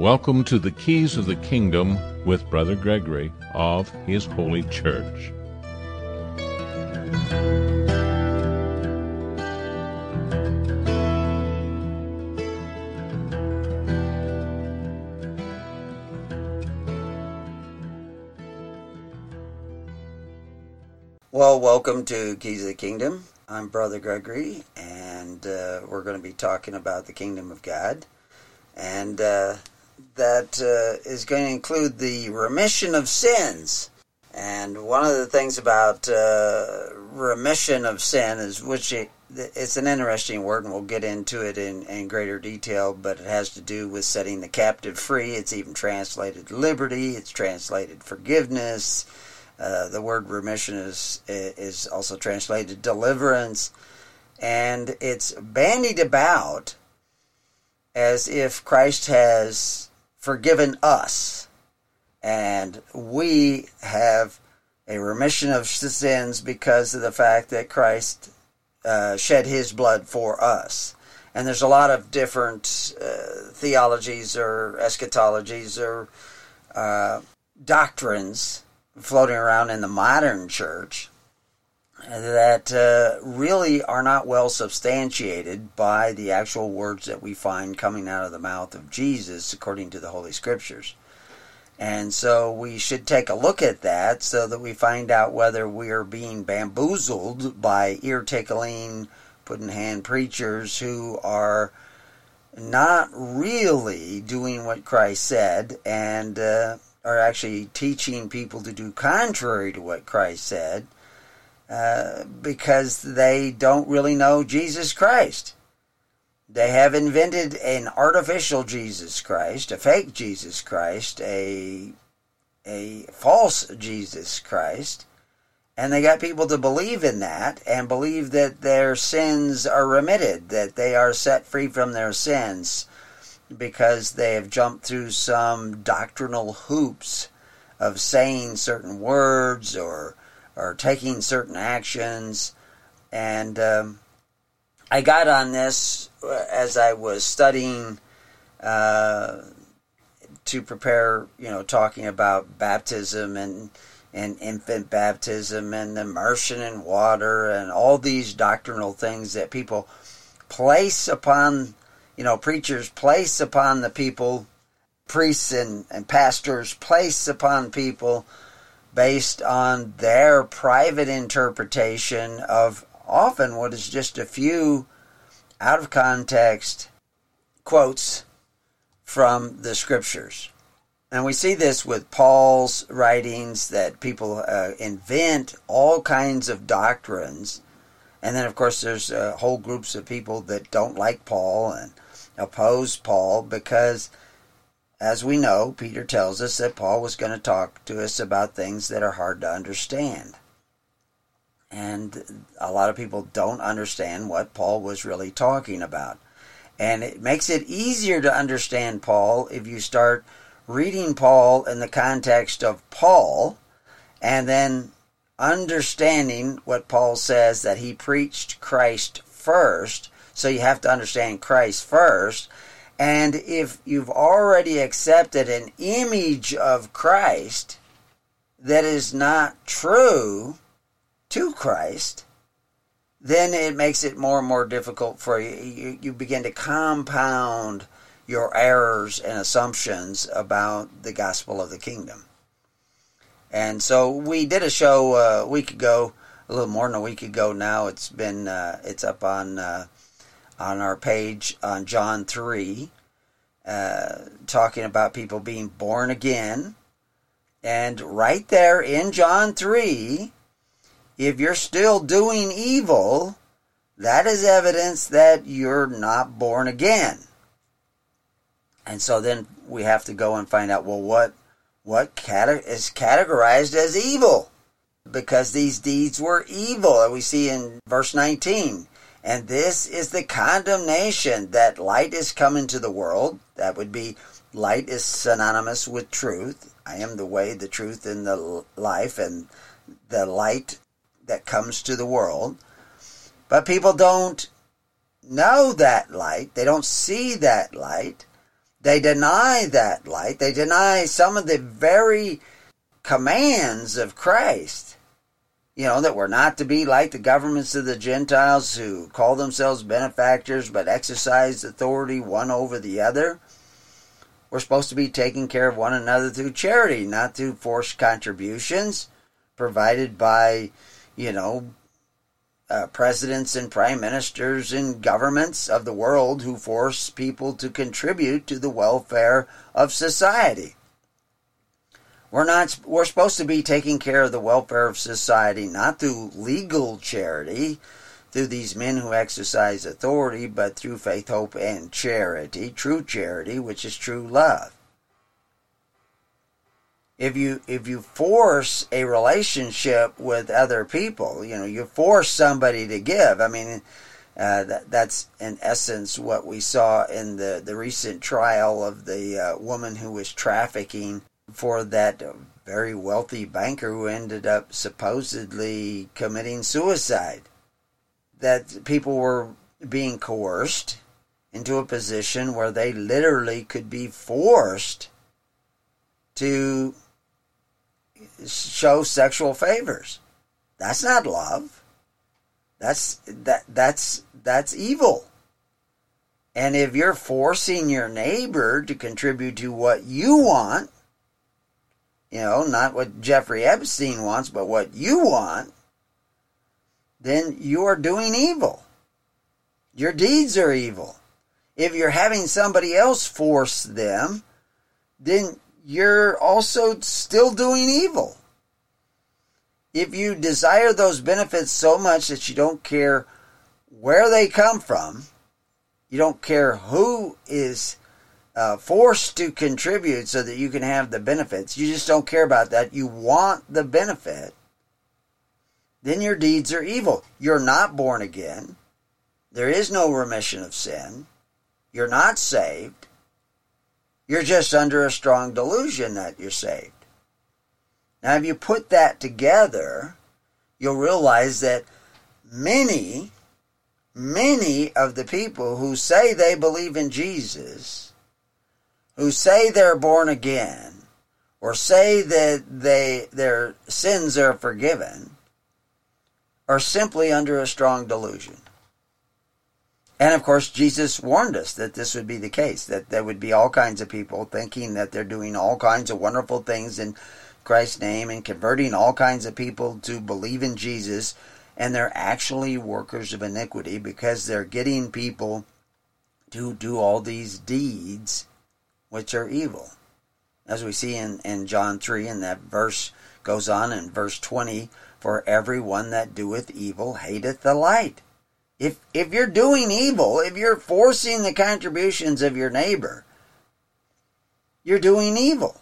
Welcome to the Keys of the Kingdom with Brother Gregory of His Holy Church. Well, welcome to Keys of the Kingdom. I'm Brother Gregory, and we're going to be talking about the Kingdom of God. And that is going to include the remission of sins. And one of the things about remission of sin is, it's an interesting word, and we'll get into it in greater detail, but it has to do with setting the captive free. It's even translated liberty. It's translated forgiveness. The word remission is also translated deliverance. And it's bandied about as if Christ has forgiven us, and we have a remission of sins because of the fact that Christ shed his blood for us. And there's a lot of different theologies or eschatologies or doctrines floating around in the modern church that really are not well substantiated by the actual words that we find coming out of the mouth of Jesus according to the Holy Scriptures. And so we should take a look at that so that we find out whether we are being bamboozled by ear-tickling, put-in-hand preachers who are not really doing what Christ said and are actually teaching people to do contrary to what Christ said, because they don't really know Jesus Christ. They have invented an artificial Jesus Christ, a fake Jesus Christ, a false Jesus Christ, and they got people to believe in that and believe that their sins are remitted, that they are set free from their sins because they have jumped through some doctrinal hoops of saying certain words or taking certain actions. And I got on this as I was studying to prepare, talking about baptism and infant baptism and immersion in water and all these doctrinal things that people place upon, preachers place upon the people, priests and pastors place upon people based on their private interpretation of often what is just a few out of context quotes from the Scriptures. And we see this with Paul's writings, that people invent all kinds of doctrines. And then, of course, there's whole groups of people that don't like Paul and oppose Paul because, as we know, Peter tells us that Paul was going to talk to us about things that are hard to understand. And a lot of people don't understand what Paul was really talking about. And it makes it easier to understand Paul if you start reading Paul in the context of Paul and then understanding what Paul says, that he preached Christ first. So you have to understand Christ first. And if you've already accepted an image of Christ that is not true to Christ, then it makes it more and more difficult for you. You begin to compound your errors and assumptions about the gospel of the kingdom. And so we did a show a week ago, a little more than a week ago now. It's up on our page on John 3, talking about people being born again. And right there in John 3, if you're still doing evil, that is evidence that you're not born again. And so then we have to go and find out, well, what is categorized as evil? Because these deeds were evil. And we see in verse 19, and this is the condemnation, that light is come into the world. That would be, light is synonymous with truth. I am the way, the truth, and the life, and the light that comes to the world. But people don't know that light. They don't see that light. They deny that light. They deny some of the very commands of Christ. That we're not to be like the governments of the Gentiles who call themselves benefactors but exercise authority one over the other. We're supposed to be taking care of one another through charity, not through forced contributions provided by, presidents and prime ministers and governments of the world who force people to contribute to the welfare of society. We're supposed to be taking care of the welfare of society, not through legal charity, through these men who exercise authority, but through faith, hope, and charity, true charity, which is true love. If you force a relationship with other people, you force somebody to give. That's in essence what we saw in the recent trial of the woman who was trafficking for that very wealthy banker who ended up supposedly committing suicide. That people were being coerced into a position where they literally could be forced to show sexual favors. That's not love. That's evil. And if you're forcing your neighbor to contribute to what you want, not what Jeffrey Epstein wants, but what you want, then you are doing evil. Your deeds are evil. If you're having somebody else force them, then you're also still doing evil. If you desire those benefits so much that you don't care where they come from, you don't care who is forced to contribute so that you can have the benefits, you just don't care about that, you want the benefit, then your deeds are evil. You're not born again. There is no remission of sin. You're not saved. You're just under a strong delusion that you're saved. Now, if you put that together, you'll realize that many of the people who say they believe in Jesus, who say they're born again, or say that their sins are forgiven, are simply under a strong delusion. And of course, Jesus warned us that this would be the case, that there would be all kinds of people thinking that they're doing all kinds of wonderful things in Christ's name and converting all kinds of people to believe in Jesus, and they're actually workers of iniquity because they're getting people to do all these deeds which are evil. As we see in John 3, and that verse goes on in verse 20, for everyone that doeth evil hateth the light. If you're doing evil, if you're forcing the contributions of your neighbor, you're doing evil.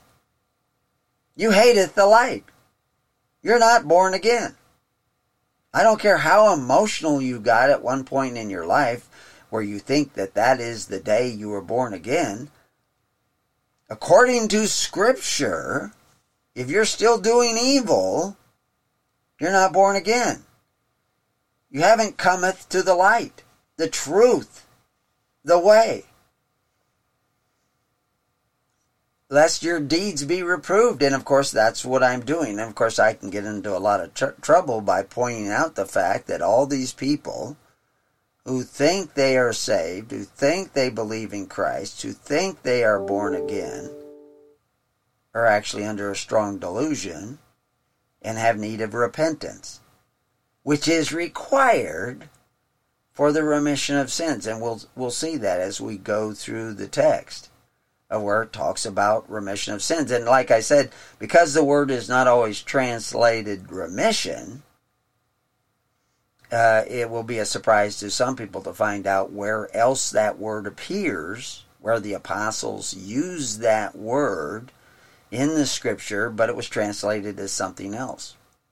You hateth the light. You're not born again. I don't care how emotional you got at one point in your life where you think that is the day you were born again. According to Scripture, if you're still doing evil, you're not born again. You haven't cometh to the light, the truth, the way. Lest your deeds be reproved. And of course, that's what I'm doing. And of course, I can get into a lot of trouble by pointing out the fact that all these people who think they are saved, who think they believe in Christ, who think they are born again, are actually under a strong delusion and have need of repentance, which is required for the remission of sins. And we'll see that as we go through the text of where it talks about remission of sins. And like I said, because the word is not always translated remission, it will be a surprise to some people to find out where else that word appears, where the apostles use that word in the Scripture, but it was translated as something else.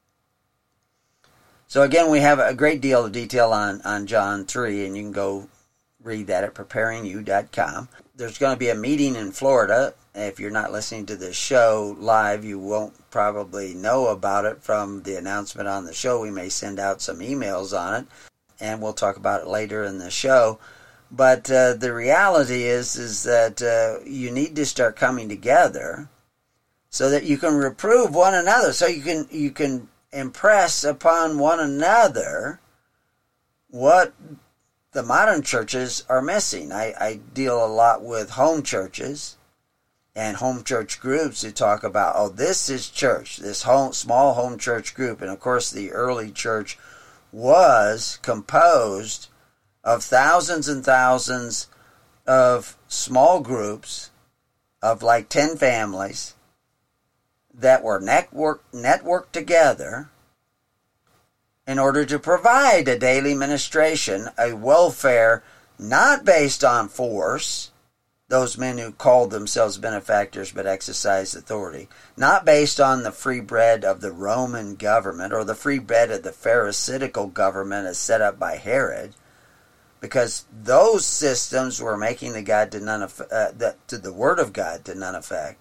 So again, we have a great deal of detail on John 3, and you can go read that at preparingyou.com. There's going to be a meeting in Florida. If you're not listening to this show live, you won't probably know about it from the announcement on the show. We may send out some emails on it, and we'll talk about it later in the show. But the reality is that you need to start coming together so that you can reprove one another, so you can impress upon one another what the modern churches are missing. I deal a lot with home churches and home church groups who talk about, oh, this is church, this small home church group. And of course, the early church was composed of thousands and thousands of small groups of like 10 families that were networked together in order to provide a daily ministration, a welfare not based on force, those men who called themselves benefactors but exercised authority, not based on the free bread of the Roman government or the free bread of the Pharisaical government as set up by Herod, because those systems were making the Word of God to none effect.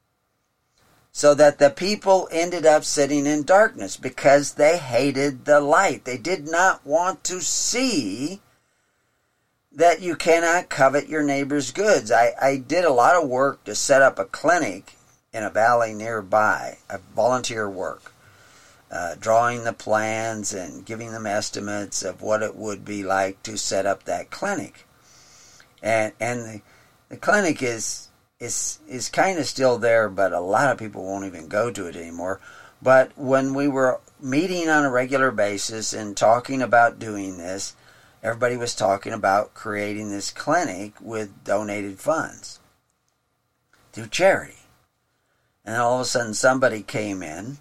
So that the people ended up sitting in darkness because they hated the light. They did not want to see that you cannot covet your neighbor's goods. I did a lot of work to set up a clinic in a valley nearby, a volunteer work, drawing the plans and giving them estimates of what it would be like to set up that clinic. And the clinic is kind of still there, but a lot of people won't even go to it anymore. But when we were meeting on a regular basis and talking about doing this, everybody was talking about creating this clinic with donated funds through charity. And all of a sudden somebody came in,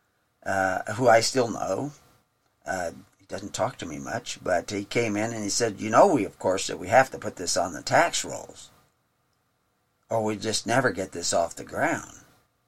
who I still know. He doesn't talk to me much, but he came in and he said, of course, that we have to put this on the tax rolls, or we just never get this off the ground.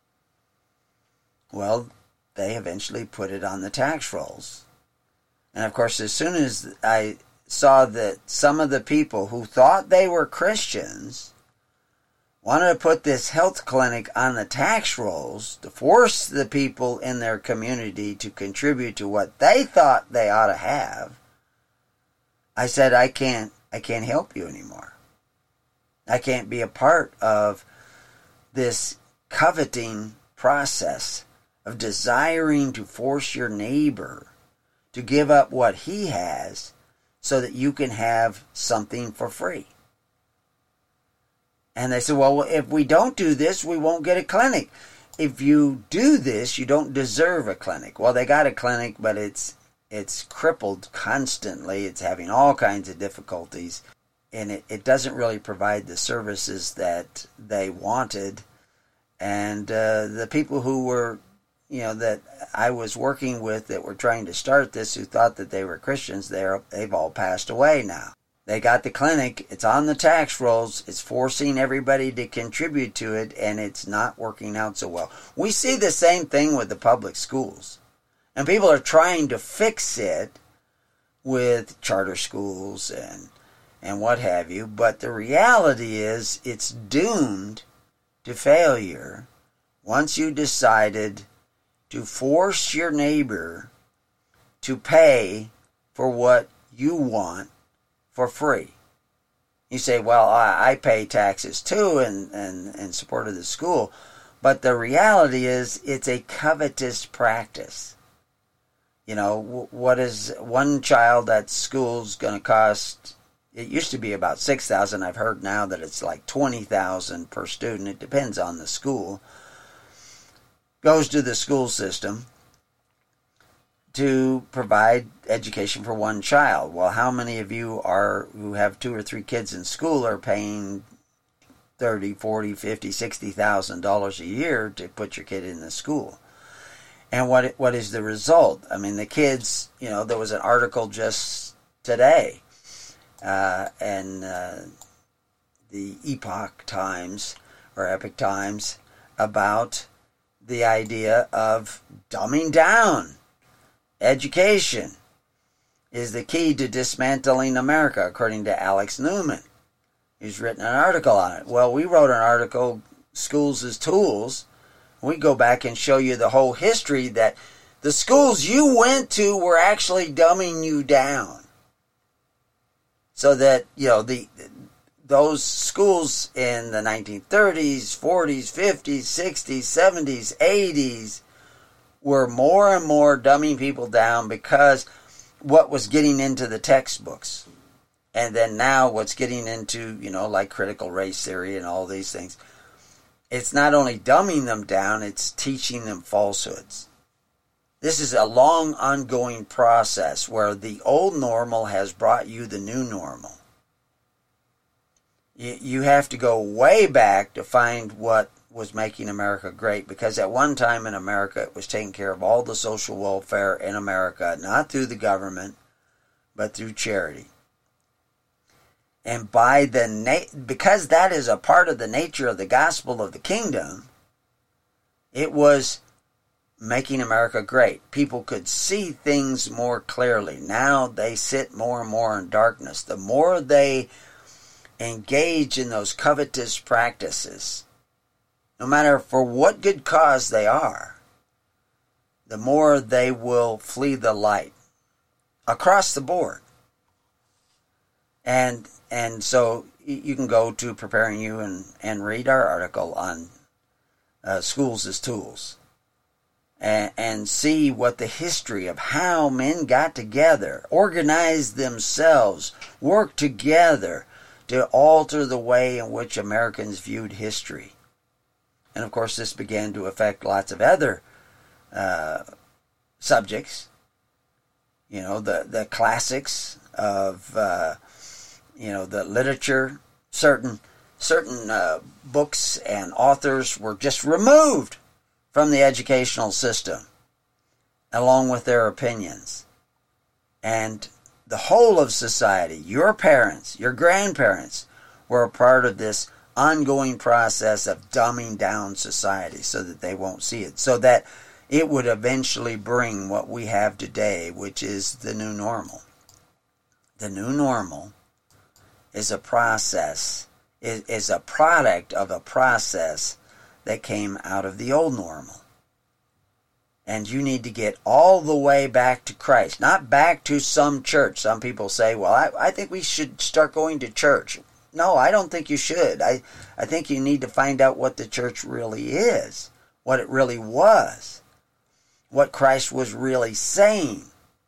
Well, they eventually put it on the tax rolls. And of course, as soon as I saw that some of the people who thought they were Christians wanted to put this health clinic on the tax rolls to force the people in their community to contribute to what they thought they ought to have, I said, I can't help you anymore. I can't be a part of this coveting process of desiring to force your neighbor to give up what he has so that you can have something for free. And they said, well, if we don't do this, we won't get a clinic. If you do this, you don't deserve a clinic. Well, they got a clinic, but it's crippled constantly. It's having all kinds of difficulties. And it doesn't really provide the services that they wanted. And the people who were, that I was working with that were trying to start this, who thought that they were Christians, they've all passed away now. They got the clinic, it's on the tax rolls, it's forcing everybody to contribute to it, and it's not working out so well. We see the same thing with the public schools. And people are trying to fix it with charter schools and what have you, but the reality is it's doomed to failure once you decided to force your neighbor to pay for what you want for free. You say, well, I pay taxes too in support of the school, but the reality is it's a covetous practice. What is one child at school's going to cost? It used to be about $6,000. I've heard now that it's like $20,000 per student. It depends on the school. Goes to the school system to provide education for one child. Well, how many of you who have 2 or 3 kids in school are paying $30,000, $40,000, $50,000, $60,000 a year to put your kid in the school? And what is the result? I mean, the kids, there was an article just today and the Epoch Times or Epic Times about the idea of dumbing down. Education is the key to dismantling America, according to Alex Newman. He's written an article on it. Well, we wrote an article, Schools as Tools. We go back and show you the whole history that the schools you went to were actually dumbing you down. So that, those schools in the 1930s, 40s, 50s, 60s, 70s, 80s were more and more dumbing people down because what was getting into the textbooks. And then now what's getting into, like critical race theory and all these things. It's not only dumbing them down, it's teaching them falsehoods. This is a long, ongoing process where the old normal has brought you the new normal. You have to go way back to find what was making America great, because at one time in America it was taking care of all the social welfare in America, not through the government, but through charity. And because that is a part of the nature of the gospel of the kingdom, it was making America great. People could see things more clearly. Now they sit more and more in darkness. The more they engage in those covetous practices, no matter for what good cause they are, the more they will flee the light across the board. And so you can go to Preparing You and read our article on schools as tools. And see what the history of how men got together, organized themselves, worked together to alter the way in which Americans viewed history. And of course, this began to affect lots of other subjects. The classics of, the literature. Certain books and authors were just removed from the educational system, along with their opinions. And the whole of society, your parents, your grandparents, were a part of this ongoing process of dumbing down society so that they won't see it, so that it would eventually bring what we have today, which is the new normal. The new normal is a process, is a product of a process that came out of the old normal. And you need to get all the way back to Christ, not back to some church. Some people say, well, I think we should start going to church. No, I don't think you should. I think you need to find out what the church really is, what it really was, what Christ was really saying,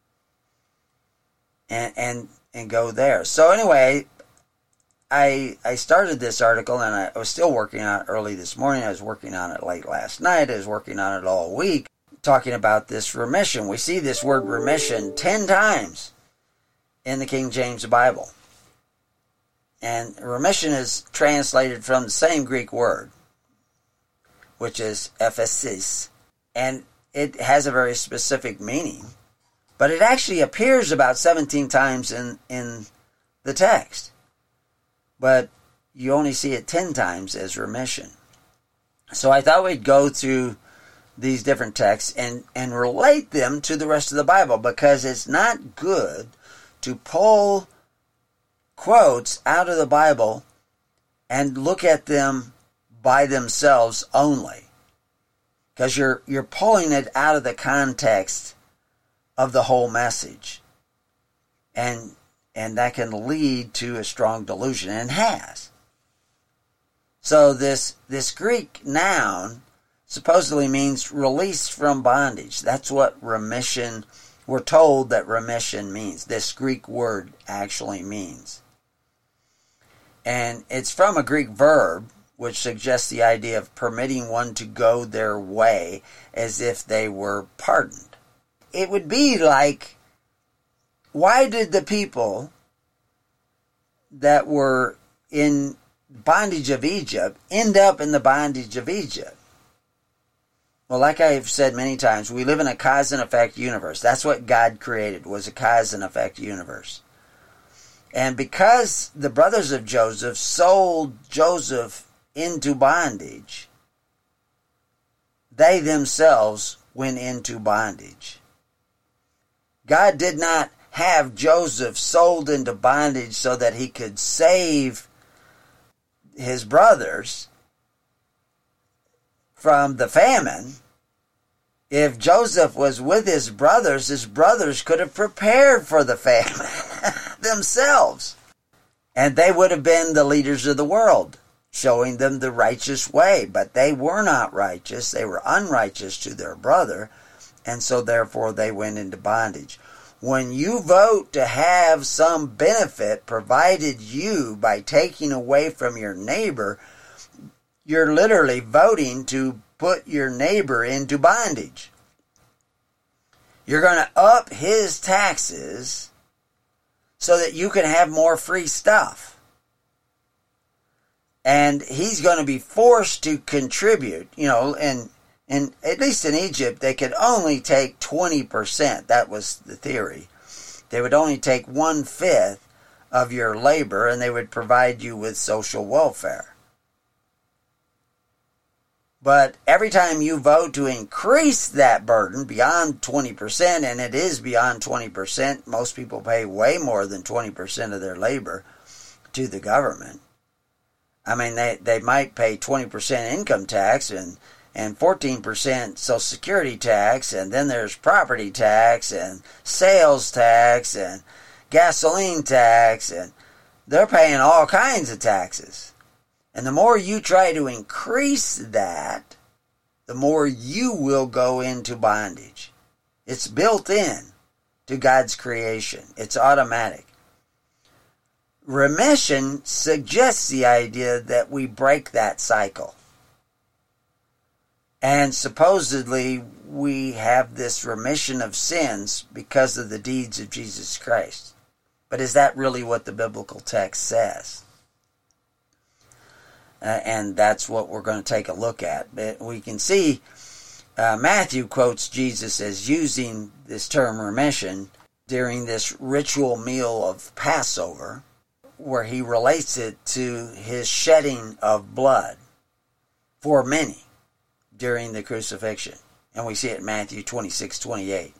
and go there. So anyway, I started this article, and I was still working on it early this morning. I was working on it late last night. I was working on it all week, talking about this remission. We see this word remission 10 times in the King James Bible. And remission is translated from the same Greek word, which is ephesis. And it has a very specific meaning. But it actually appears about 17 times in the text. But you only see it 10 times as remission. So I thought we'd go through these different texts and relate them to the rest of the Bible, because it's not good to pull quotes out of the Bible and look at them by themselves only, because you're pulling it out of the context of the whole message. And that can lead to a strong delusion, and has. So this Greek noun supposedly means release from bondage. That's what remission, we're told that remission means. This Greek word actually means. And it's from a Greek verb, which suggests the idea of permitting one to go their way as if they were pardoned. It would be like, why did the people that were in bondage of Egypt end up in the bondage of Egypt? Well, like I've said many times, we live in a cause and effect universe. That's what God created, was a cause and effect universe. And because the brothers of Joseph sold Joseph into bondage, they themselves went into bondage. God did not have Joseph sold into bondage so that he could save his brothers from the famine. If Joseph was with his brothers could have prepared for the famine themselves. And they would have been the leaders of the world, showing them the righteous way. But they were not righteous. They were unrighteous to their brother. And so therefore they went into bondage. When you vote to have some benefit provided you by taking away from your neighbor, you're literally voting to put your neighbor into bondage. You're going to up his taxes so that you can have more free stuff. And he's going to be forced to contribute, and at least in Egypt, they could only take 20%. That was the theory. They would only take 1/5 of your labor, and they would provide you with social welfare. But every time you vote to increase that burden beyond 20%, and it is beyond 20%, most people pay way more than 20% of their labor to the government. I mean, they might pay 20% income tax and 14% Social Security tax, and then there's property tax and sales tax and gasoline tax, and they're paying all kinds of taxes. And the more you try to increase that, the more you will go into bondage. It's built in to God's creation. It's automatic. Remission suggests the idea that we break that cycle. And supposedly we have this remission of sins because of the deeds of Jesus Christ. But is that really what the biblical text says? And that's what we're going to take a look at. But we can see Matthew quotes Jesus as using this term remission during this ritual meal of Passover, where he relates it to his shedding of blood for many during the crucifixion. And we see it in Matthew 26:28.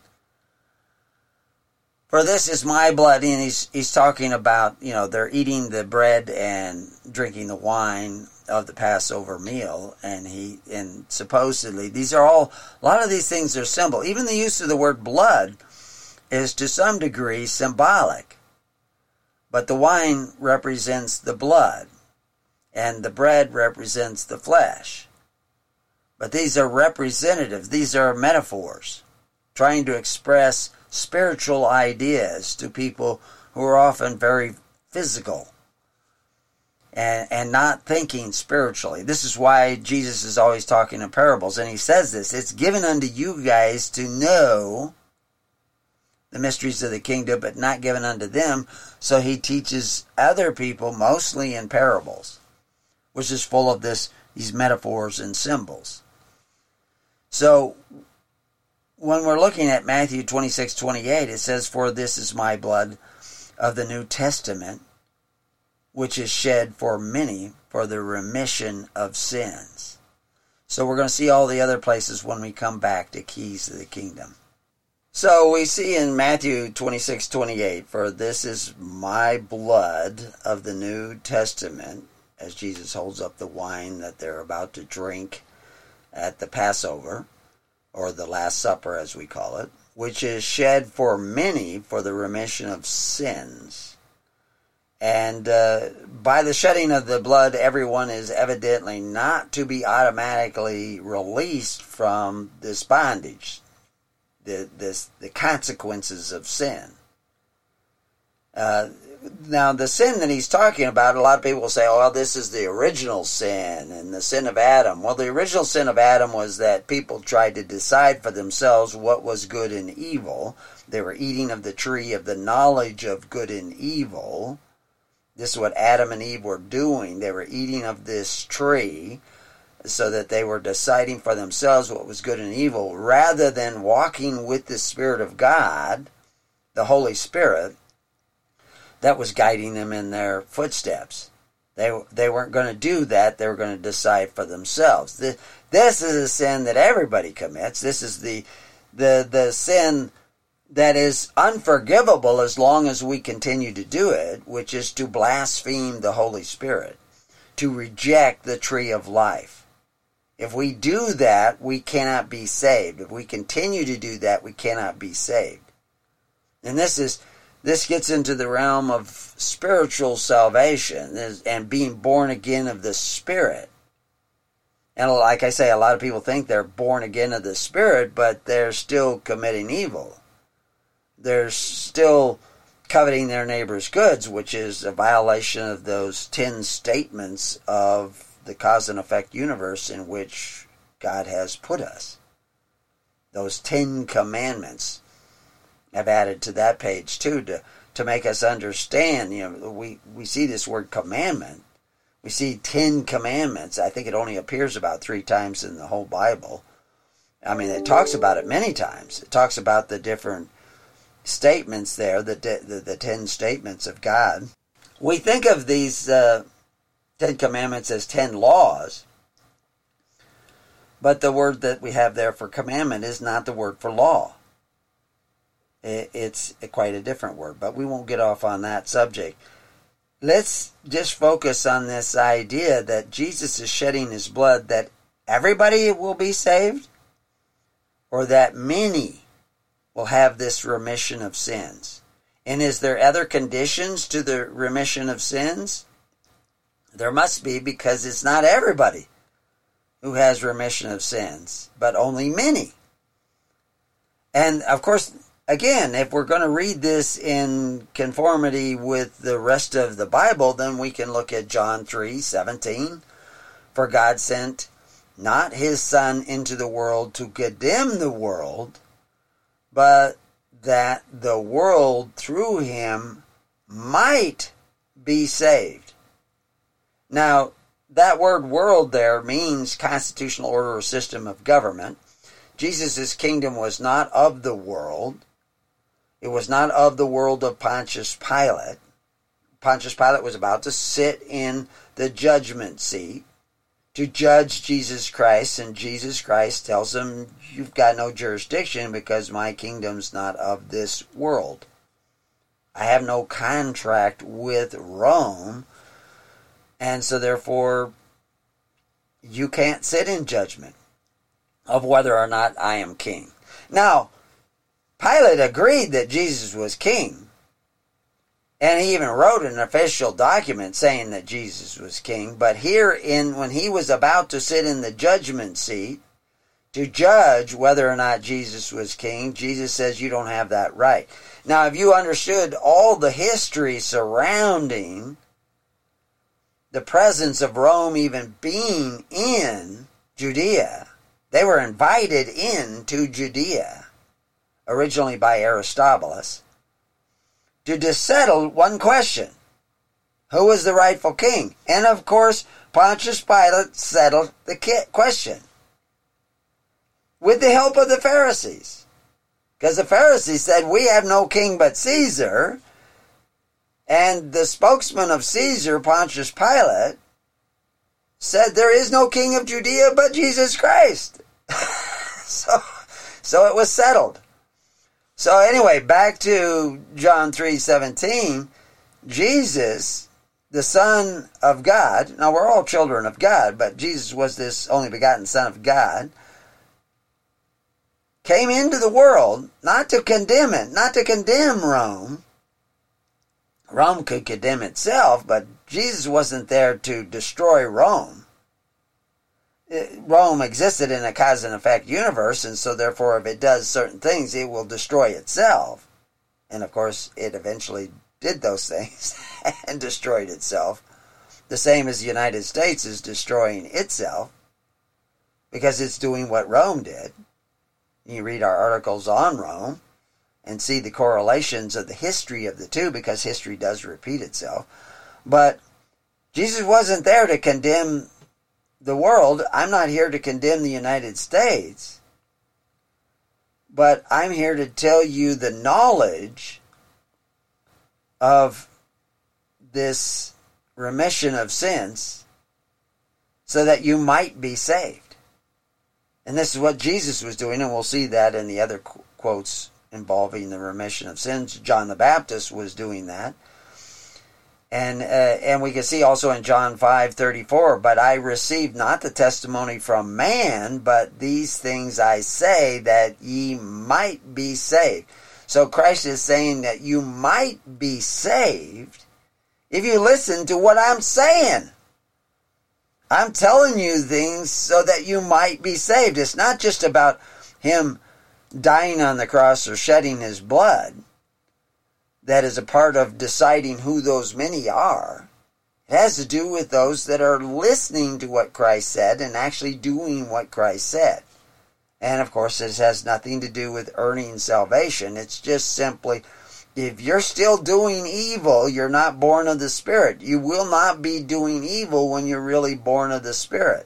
For this is my blood, and he's talking about, they're eating the bread and drinking the wine of the Passover meal, and supposedly these are all, a lot of these things are symbol. Even the use of the word blood is to some degree symbolic. But the wine represents the blood, and the bread represents the flesh. But these are representative, these are metaphors, trying to express spiritual ideas to people who are often very physical and not thinking spiritually. This is why Jesus is always talking in parables, and he says this: it's given unto you guys to know the mysteries of the kingdom, but not given unto them. So he teaches other people mostly in parables, which is full of these metaphors and symbols. So when we're looking at Matthew 26:28, it says, for this is my blood of the New Testament, which is shed for many for the remission of sins. So we're going to see all the other places when we come back to Keys of the Kingdom. So we see in Matthew 26:28, for this is my blood of the New Testament, as Jesus holds up the wine that they're about to drink at the Passover, or the Last Supper as we call it, which is shed for many for the remission of sins. And by the shedding of the blood, everyone is evidently not to be automatically released from this bondage, the consequences of sin. Now, the sin that he's talking about, a lot of people will say, oh, well, this is the original sin and the sin of Adam. Well, the original sin of Adam was that people tried to decide for themselves what was good and evil. They were eating of the tree of the knowledge of good and evil. This is what Adam and Eve were doing. They were eating of this tree so that they were deciding for themselves what was good and evil, rather than walking with the Spirit of God, the Holy Spirit, that was guiding them in their footsteps. They weren't going to do that. They were going to decide for themselves. This is a sin that everybody commits. This is the sin that is unforgivable as long as we continue to do it, which is to blaspheme the Holy Spirit, to reject the tree of life. If we do that, we cannot be saved. If we continue to do that, we cannot be saved. And this is This gets into the realm of spiritual salvation and being born again of the Spirit. And like I say, a lot of people think they're born again of the Spirit, but they're still committing evil. They're still coveting their neighbor's goods, which is a violation of those 10 statements of the cause and effect universe in which God has put us. Those 10 commandments. I've added to that page too to make us understand. We see this word commandment. We see 10 commandments. I think it only appears about 3 times in the whole Bible. I mean, it talks about it many times. It talks about the different statements there, the 10 statements of God. We think of these 10 commandments as 10 laws, but the word that we have there for commandment is not the word for law. It's quite a different word, but we won't get off on that subject. Let's just focus on this idea that Jesus is shedding his blood that everybody will be saved, or that many will have this remission of sins. And is there other conditions to the remission of sins? There must be, because it's not everybody who has remission of sins, but only many. And of course, again, if we're going to read this in conformity with the rest of the Bible, then we can look at John 3:17. For God sent not his Son into the world to condemn the world, but that the world through him might be saved. Now, that word world there means constitutional order or system of government. Jesus' kingdom was not of the world. It was not of the world of Pontius Pilate. Pontius Pilate was about to sit in the judgment seat to judge Jesus Christ, and Jesus Christ tells him, you've got no jurisdiction because my kingdom's not of this world. I have no contract with Rome, and so therefore you can't sit in judgment of whether or not I am king. Now, Pilate agreed that Jesus was king, and he even wrote an official document saying that Jesus was king. But here, when he was about to sit in the judgment seat to judge whether or not Jesus was king, Jesus says, you don't have that right. Now, if you understood all the history surrounding the presence of Rome even being in Judea, they were invited into Judea, originally by Aristobulus, to settle one question. Who was the rightful king? And of course, Pontius Pilate settled the question with the help of the Pharisees. Because the Pharisees said, we have no king but Caesar. And the spokesman of Caesar, Pontius Pilate, said there is no king of Judea but Jesus Christ. So it was settled. So anyway, back to John 3:17, Jesus, the Son of God, now we're all children of God, but Jesus was this only begotten Son of God, came into the world not to condemn it, not to condemn Rome. Rome could condemn itself, but Jesus wasn't there to destroy Rome. Rome existed in a cause and effect universe, and so therefore if it does certain things, it will destroy itself. And of course, it eventually did those things and destroyed itself. The same as the United States is destroying itself, because it's doing what Rome did. You read our articles on Rome and see the correlations of the history of the two, because history does repeat itself. But Jesus wasn't there to condemn the world. I'm not here to condemn the United States, but I'm here to tell you the knowledge of this remission of sins so that you might be saved. And this is what Jesus was doing, and we'll see that in the other quotes involving the remission of sins. John the Baptist was doing that. And we can see also in John 5:34, but I received not the testimony from man, but these things I say, that ye might be saved. So Christ is saying that you might be saved if you listen to what I'm saying. I'm telling you things so that you might be saved. It's not just about him dying on the cross or shedding his blood. That is a part of deciding who those many are. It has to do with those that are listening to what Christ said and actually doing what Christ said. And of course, this has nothing to do with earning salvation. It's just simply, if you're still doing evil, you're not born of the Spirit. You will not be doing evil when you're really born of the Spirit.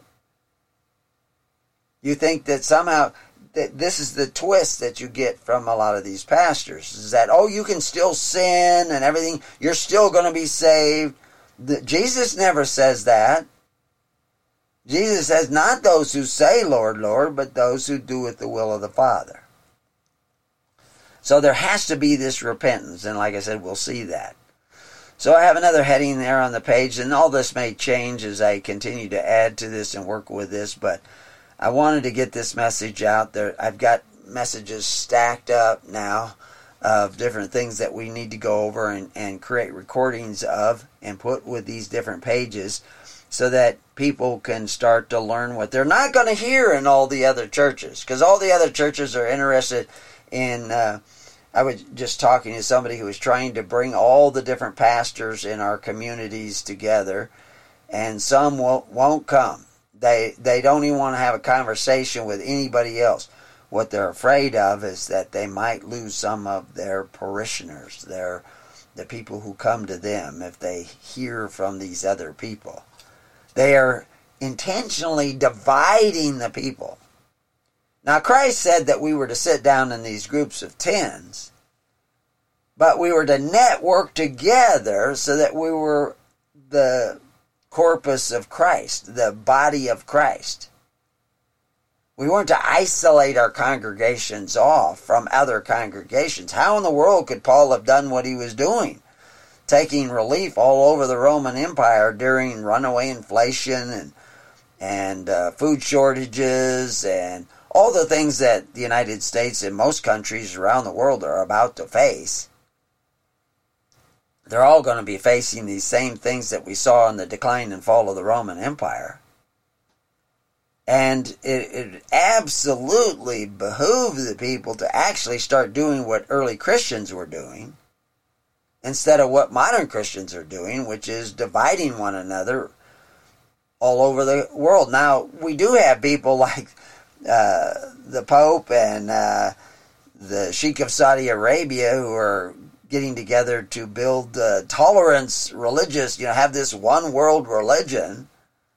You think that somehow, that this is the twist that you get from a lot of these pastors, is that, oh, you can still sin and everything, you're still going to be saved. Jesus never says that. Jesus says, not those who say, Lord, Lord, but those who doeth the will of the Father. So there has to be this repentance, and like I said, we'll see that. So I have another heading there on the page, and all this may change as I continue to add to this and work with this, but I wanted to get this message out there. I've got messages stacked up now of different things that we need to go over and create recordings of and put with these different pages so that people can start to learn what they're not going to hear in all the other churches. Because all the other churches are interested in... I was just talking to somebody who was trying to bring all the different pastors in our communities together, and some won't come. They don't even want to have a conversation with anybody else. What they're afraid of is that they might lose some of their parishioners, the people who come to them, if they hear from these other people. They are intentionally dividing the people. Now, Christ said that we were to sit down in these groups of 10s, but we were to network together so that we were the corpus of Christ, the body of Christ. We weren't to isolate our congregations off from other congregations. How in the world could Paul have done what he was doing? Taking relief all over the Roman Empire during runaway inflation and food shortages and all the things that the United States and most countries around the world are about to face. They're all going to be facing these same things that we saw in the decline and fall of the Roman Empire. And it absolutely behooved the people to actually start doing what early Christians were doing instead of what modern Christians are doing, which is dividing one another all over the world. Now, we do have people like the Pope and the Sheikh of Saudi Arabia who are getting together to build tolerance religious, have this one world religion.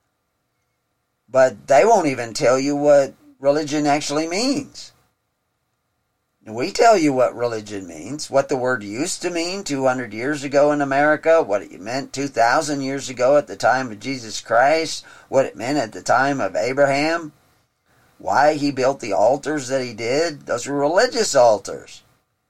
But they won't even tell you what religion actually means. We tell you what religion means, what the word used to mean 200 years ago in America, what it meant 2,000 years ago at the time of Jesus Christ, what it meant at the time of Abraham, why he built the altars that he did. Those were religious altars.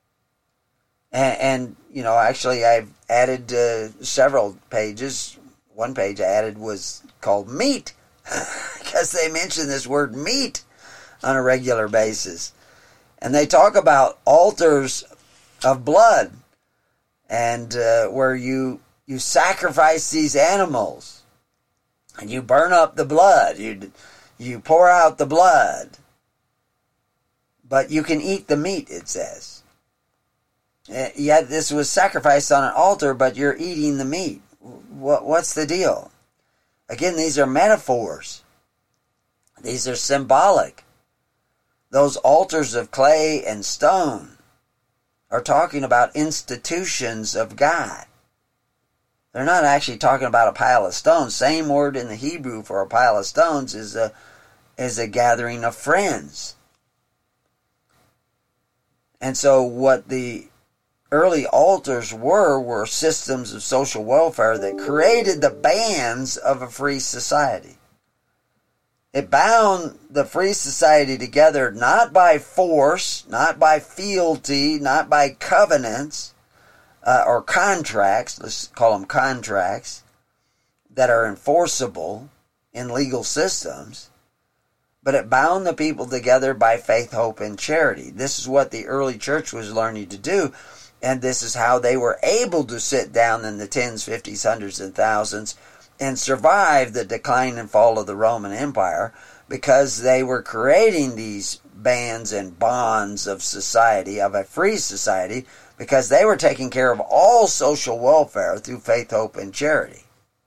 And actually I've added several pages. One page I added was called meat. Because they mention this word meat on a regular basis. And they talk about altars of blood and where you sacrifice these animals and you burn up the blood. You pour out the blood. But you can eat the meat, it says. Yet this was sacrificed on an altar, but you're eating the meat. What's the deal? Again, these are metaphors. These are symbolic. Those altars of clay and stone are talking about institutions of God. They're not actually talking about a pile of stones. Same word in the Hebrew for a pile of stones is a gathering of friends. And so what the early altars were systems of social welfare that created the bands of a free society. It bound the free society together not by force, not by fealty, not by covenants or contracts, let's call them contracts, that are enforceable in legal systems, but it bound the people together by faith, hope, and charity. This is what the early church was learning to do, and this is how they were able to sit down in the tens, fifties, hundreds, and thousands and survive the decline and fall of the Roman Empire, because they were creating these bands and bonds of society, of a free society, because they were taking care of all social welfare through faith, hope, and charity,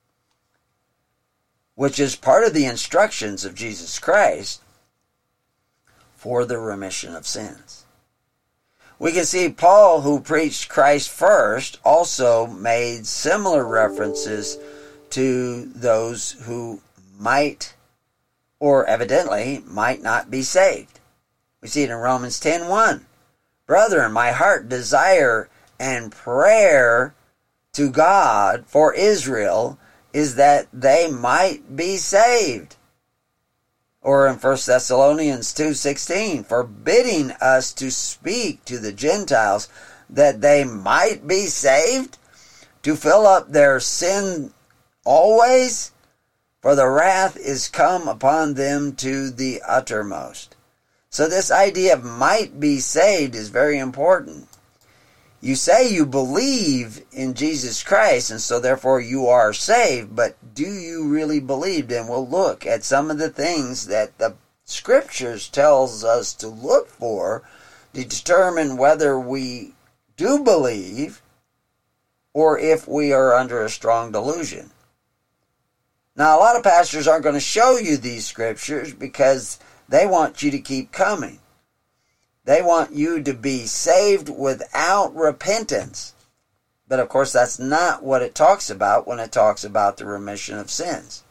which is part of the instructions of Jesus Christ for the remission of sins. We can see Paul, who preached Christ first, also made similar references to those who might, or evidently might not be saved. We see it in Romans 10:1. Brethren, my heart desire and prayer to God for Israel is that they might be saved. Or in 1 Thessalonians 2:16, forbidding us to speak to the Gentiles that they might be saved, to fill up their sin always, for the wrath is come upon them to the uttermost. So this idea of might be saved is very important. You say you believe in Jesus Christ, and so therefore you are saved, but do you really believe? And we'll look at some of the things that the Scriptures tells us to look for to determine whether we do believe or if we are under a strong delusion. Now, a lot of pastors aren't going to show you these Scriptures because they want you to keep coming. They want you to be saved without repentance. But of course, that's not what it talks about when it talks about the remission of sins.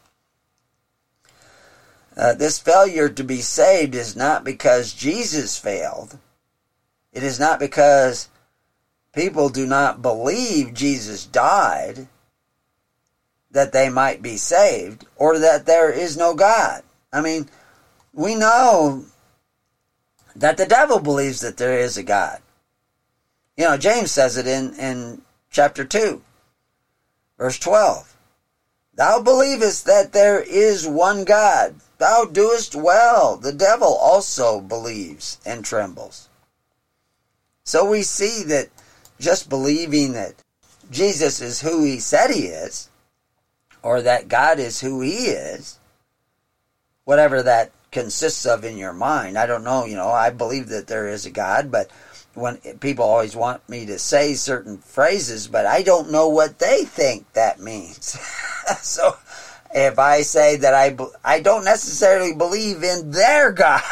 This failure to be saved is not because Jesus failed. It is not because people do not believe Jesus died that they might be saved, or that there is no God. I mean, we know that the devil believes that there is a God. You know, James says it in chapter 2, verse 12. Thou believest that there is one God. Thou doest well. The devil also believes and trembles. So we see that just believing that Jesus is who he said he is, or that God is who he is, whatever that consists of in your mind. I don't know, I believe that there is a God, but when people always want me to say certain phrases, but I don't know what they think that means. So if I say that I don't necessarily believe in their God,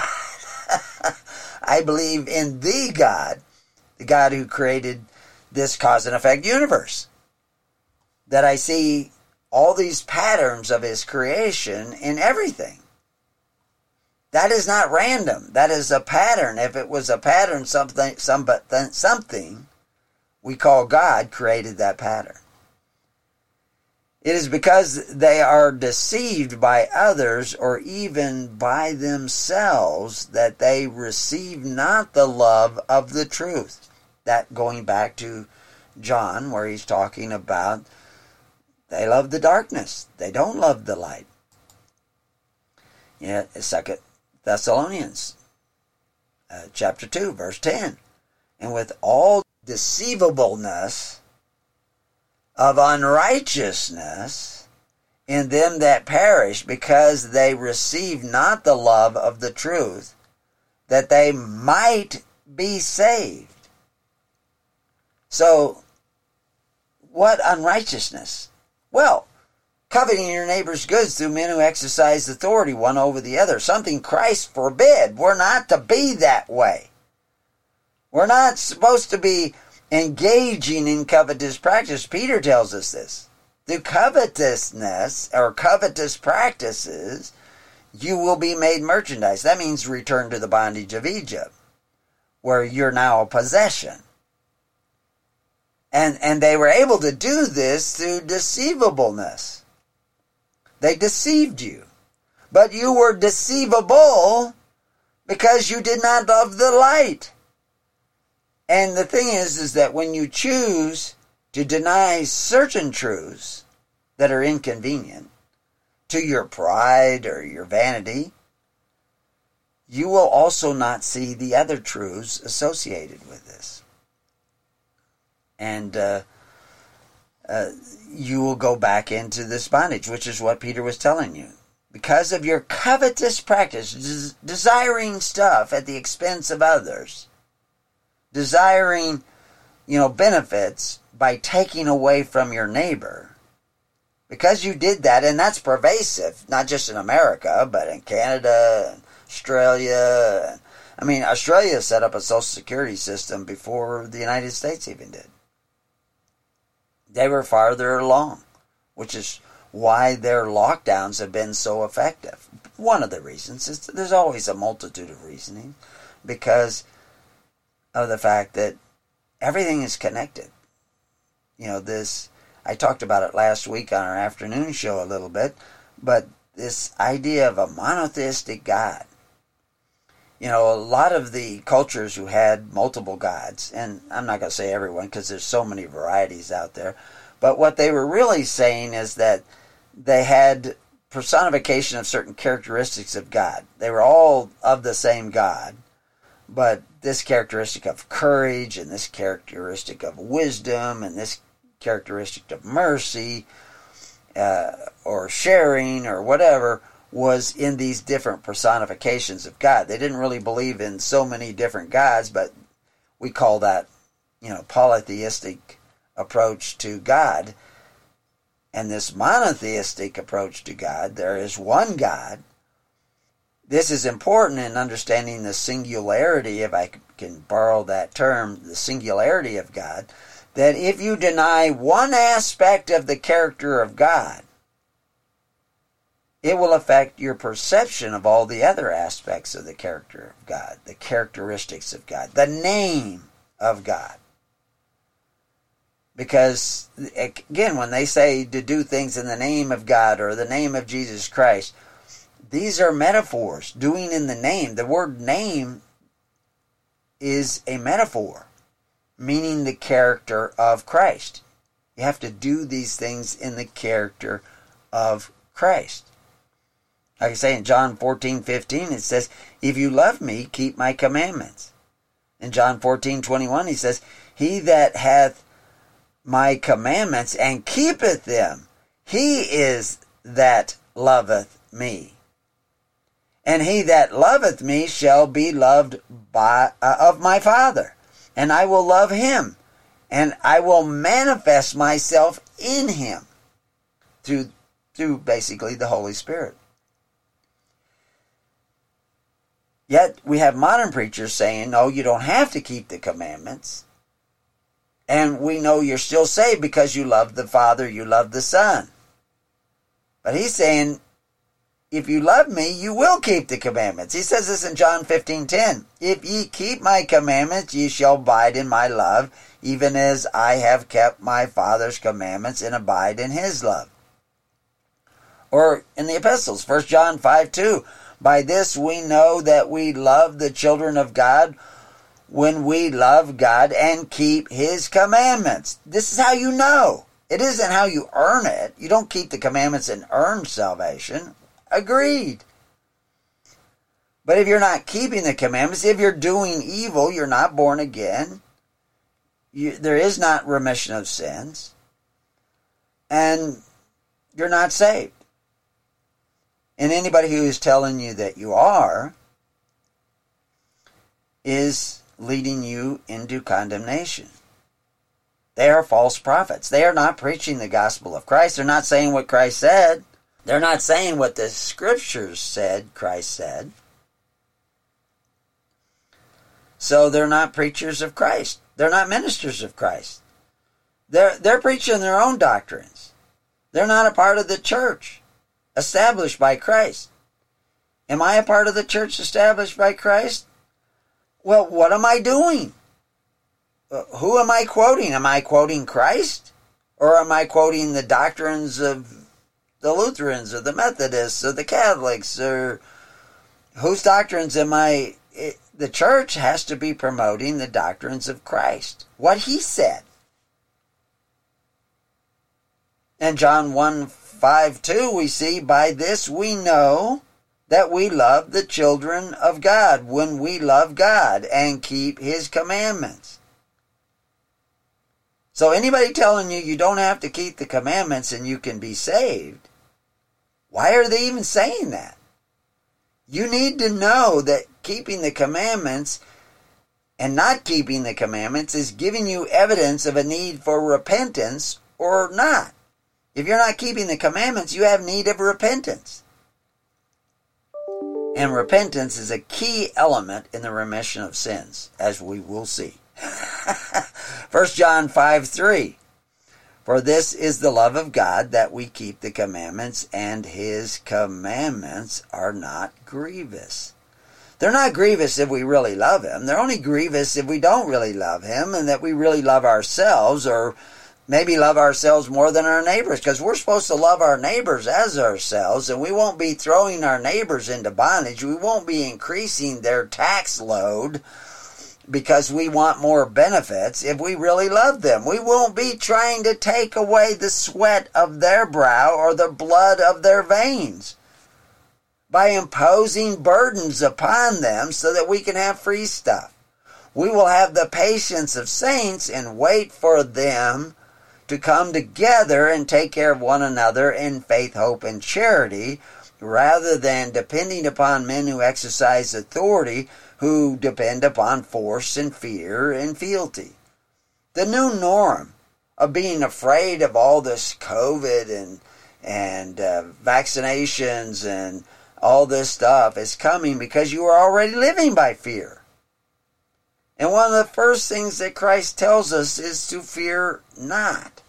I believe in the God who created this cause and effect universe. That I see all these patterns of his creation in everything. That is not random. That is a pattern. If it was a pattern, something we call God created that pattern. It is because they are deceived by others or even by themselves that they receive not the love of the truth. That going back to John, where he's talking about they love the darkness. They don't love the light. Yeah, 2 Thessalonians chapter 2, verse 10. And with all deceivableness of unrighteousness in them that perish, because they receive not the love of the truth, that they might be saved. So, what unrighteousness? Well, coveting your neighbor's goods through men who exercise authority one over the other. Something Christ forbid. We're not to be that way. We're not supposed to be engaging in covetous practice. Peter tells us this. Through covetousness or covetous practices, you will be made merchandise. That means return to the bondage of Egypt, where you're now a possession. And they were able to do this through deceivableness. They deceived you. But you were deceivable because you did not love the light. And the thing is that when you choose to deny certain truths that are inconvenient to your pride or your vanity, you will also not see the other truths associated with this. And you will go back into this bondage, which is what Peter was telling you. Because of your covetous practice, desiring stuff at the expense of others, desiring, benefits by taking away from your neighbor. Because you did that, and that's pervasive, not just in America, but in Canada, Australia. I mean, Australia set up a social security system before the United States even did. They were farther along, which is why their lockdowns have been so effective. One of the reasons is there's always a multitude of reasoning because of the fact that everything is connected. I talked about it last week on our afternoon show a little bit, but this idea of a monotheistic God. A lot of the cultures who had multiple gods, and I'm not going to say everyone because there's so many varieties out there, but what they were really saying is that they had personification of certain characteristics of God. They were all of the same God, but this characteristic of courage and this characteristic of wisdom and this characteristic of mercy or sharing or whatever was in these different personifications of God. They didn't really believe in so many different gods, but we call that, polytheistic approach to God. And this monotheistic approach to God, there is one God. This is important in understanding the singularity, if I can borrow that term, the singularity of God, that if you deny one aspect of the character of God, it will affect your perception of all the other aspects of the character of God, the characteristics of God, the name of God. Because, again, when they say to do things in the name of God or the name of Jesus Christ, these are metaphors, doing in the name. The word name is a metaphor, meaning the character of Christ. You have to do these things in the character of Christ. Like I say in John 14:15, it says, if you love me, keep my commandments. In John 14:21, he says, he that hath my commandments and keepeth them, he is that loveth me. And he that loveth me shall be loved of my Father. And I will love him, and I will manifest myself in him through basically the Holy Spirit. Yet we have modern preachers saying, no, you don't have to keep the commandments. And we know you're still saved because you love the Father, you love the Son. But he's saying, if you love me, you will keep the commandments. He says this in John 15:10. If ye keep my commandments, ye shall abide in my love, even as I have kept my Father's commandments and abide in his love. Or in the epistles, 1 John 5:2. By this we know that we love the children of God when we love God and keep his commandments. This is how you know. It isn't how you earn it. You don't keep the commandments and earn salvation. Agreed. But if you're not keeping the commandments, if you're doing evil, you're not born again. There is not remission of sins. And you're not saved. And anybody who is telling you that you are is leading you into condemnation. They are false prophets. They are not preaching the gospel of Christ. They're not saying what Christ said. They're not saying what the scriptures said Christ said. So they're not preachers of Christ. They're not ministers of Christ. They're preaching their own doctrines. They're not a part of the church established by Christ. Am I a part of the church established by Christ? Well, what am I doing? Who am I quoting? Am I quoting Christ? Or am I quoting the doctrines of the Lutherans or the Methodists or the Catholics? Or whose doctrines am I? The church has to be promoting the doctrines of Christ, what he said. And John 1:5-2, we see, by this we know that we love the children of God when we love God and keep His commandments. So anybody telling you you don't have to keep the commandments and you can be saved, why are they even saying that? You need to know that keeping the commandments and not keeping the commandments is giving you evidence of a need for repentance or not. If you're not keeping the commandments, you have need of repentance. And repentance is a key element in the remission of sins, as we will see. 1 John 5:3. For this is the love of God, that we keep the commandments, and His commandments are not grievous. They're not grievous if we really love Him. They're only grievous if we don't really love Him, and that we really love ourselves, or maybe love ourselves more than our neighbors, because we're supposed to love our neighbors as ourselves, and we won't be throwing our neighbors into bondage. We won't be increasing their tax load because we want more benefits if we really love them. We won't be trying to take away the sweat of their brow or the blood of their veins by imposing burdens upon them so that we can have free stuff. We will have the patience of saints and wait for them to come together and take care of one another in faith, hope, and charity, rather than depending upon men who exercise authority, who depend upon force and fear and fealty. The new norm of being afraid of all this COVID and vaccinations and all this stuff is coming because you are already living by fear. And one of the first things that Christ tells us is to fear not.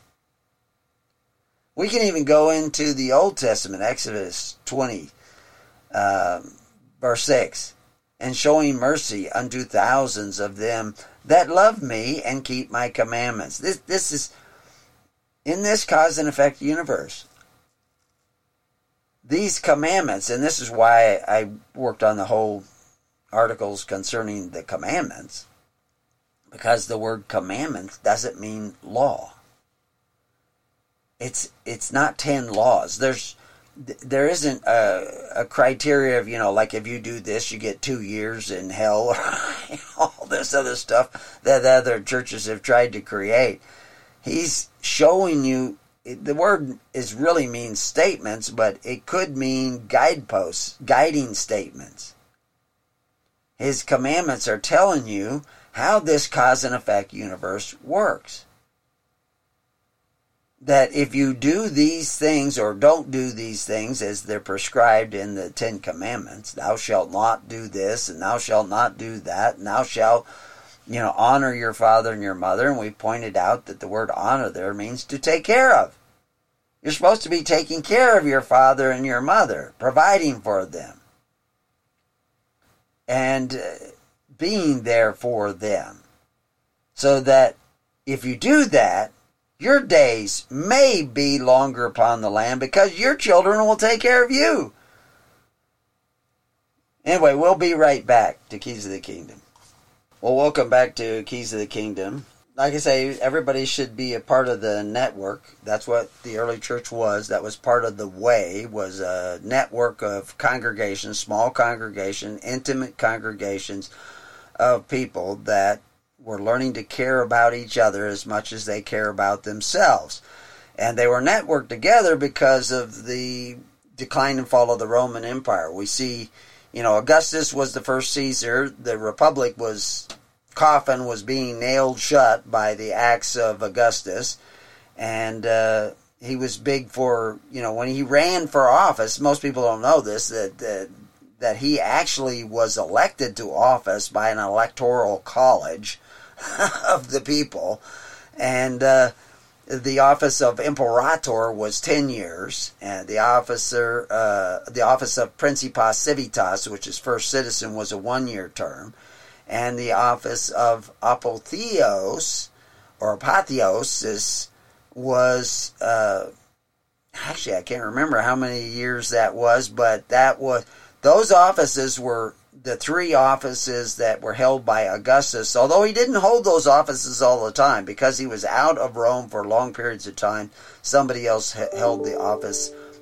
We can even go into the Old Testament, Exodus 20, verse 6. And showing mercy unto thousands of them that love me and keep my commandments. This is, in this cause and effect universe, these commandments, and this is why I worked on the whole articles concerning the commandments, because the word commandments doesn't mean law. It's not 10 laws. There isn't a criteria of, like if you do this, you get 2 years in hell, or all this other stuff that other churches have tried to create. He's showing you, the word really means statements, but it could mean guideposts, guiding statements. His commandments are telling you how this cause and effect universe works. That if you do these things or don't do these things as they're prescribed in the 10 Commandments, thou shalt not do this and thou shalt not do that, and thou shalt, honor your father and your mother. And we pointed out that the word honor there means to take care of. You're supposed to be taking care of your father and your mother, providing for them, and being there for them. So that if you do that, your days may be longer upon the land because your children will take care of you. Anyway, we'll be right back to Keys of the Kingdom. Well, welcome back to Keys of the Kingdom. Like I say, everybody should be a part of the network. That's what the early church was. That was part of the way, was a network of congregations, small congregations, intimate congregations of people that were learning to care about each other as much as they care about themselves. And they were networked together because of the decline and fall of the Roman Empire. We see, Augustus was the first Caesar. The Republic coffin was being nailed shut by the axe of Augustus. And he was big for, when he ran for office, most people don't know this, that he actually was elected to office by an electoral college of the people, and the office of imperator was 10 years, and the office of principes civitas, which is first citizen, was a 1-year term, and the office of apotheos or apotheosis was actually I can't remember how many years that was, but those offices were the 3 offices that were held by Augustus, although he didn't hold those offices all the time because he was out of Rome for long periods of time. Somebody else held the office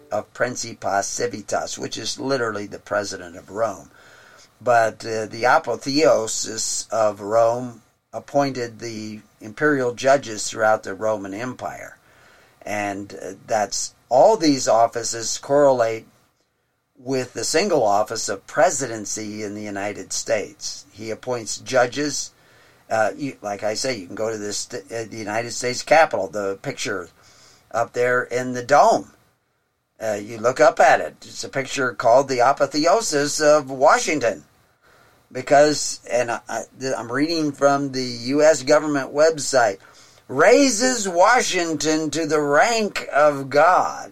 of Principas Civitas, which is literally the president of Rome. But the apotheosis of Rome appointed the imperial judges throughout the Roman Empire. And that's all these offices correlate with the single office of presidency in the United States. He appoints judges. Like I say, you can go to the United States Capitol, the picture up there in the dome. You look up at it. It's a picture called the Apotheosis of Washington. Because, and I'm reading from the U.S. government website, raises Washington to the rank of God.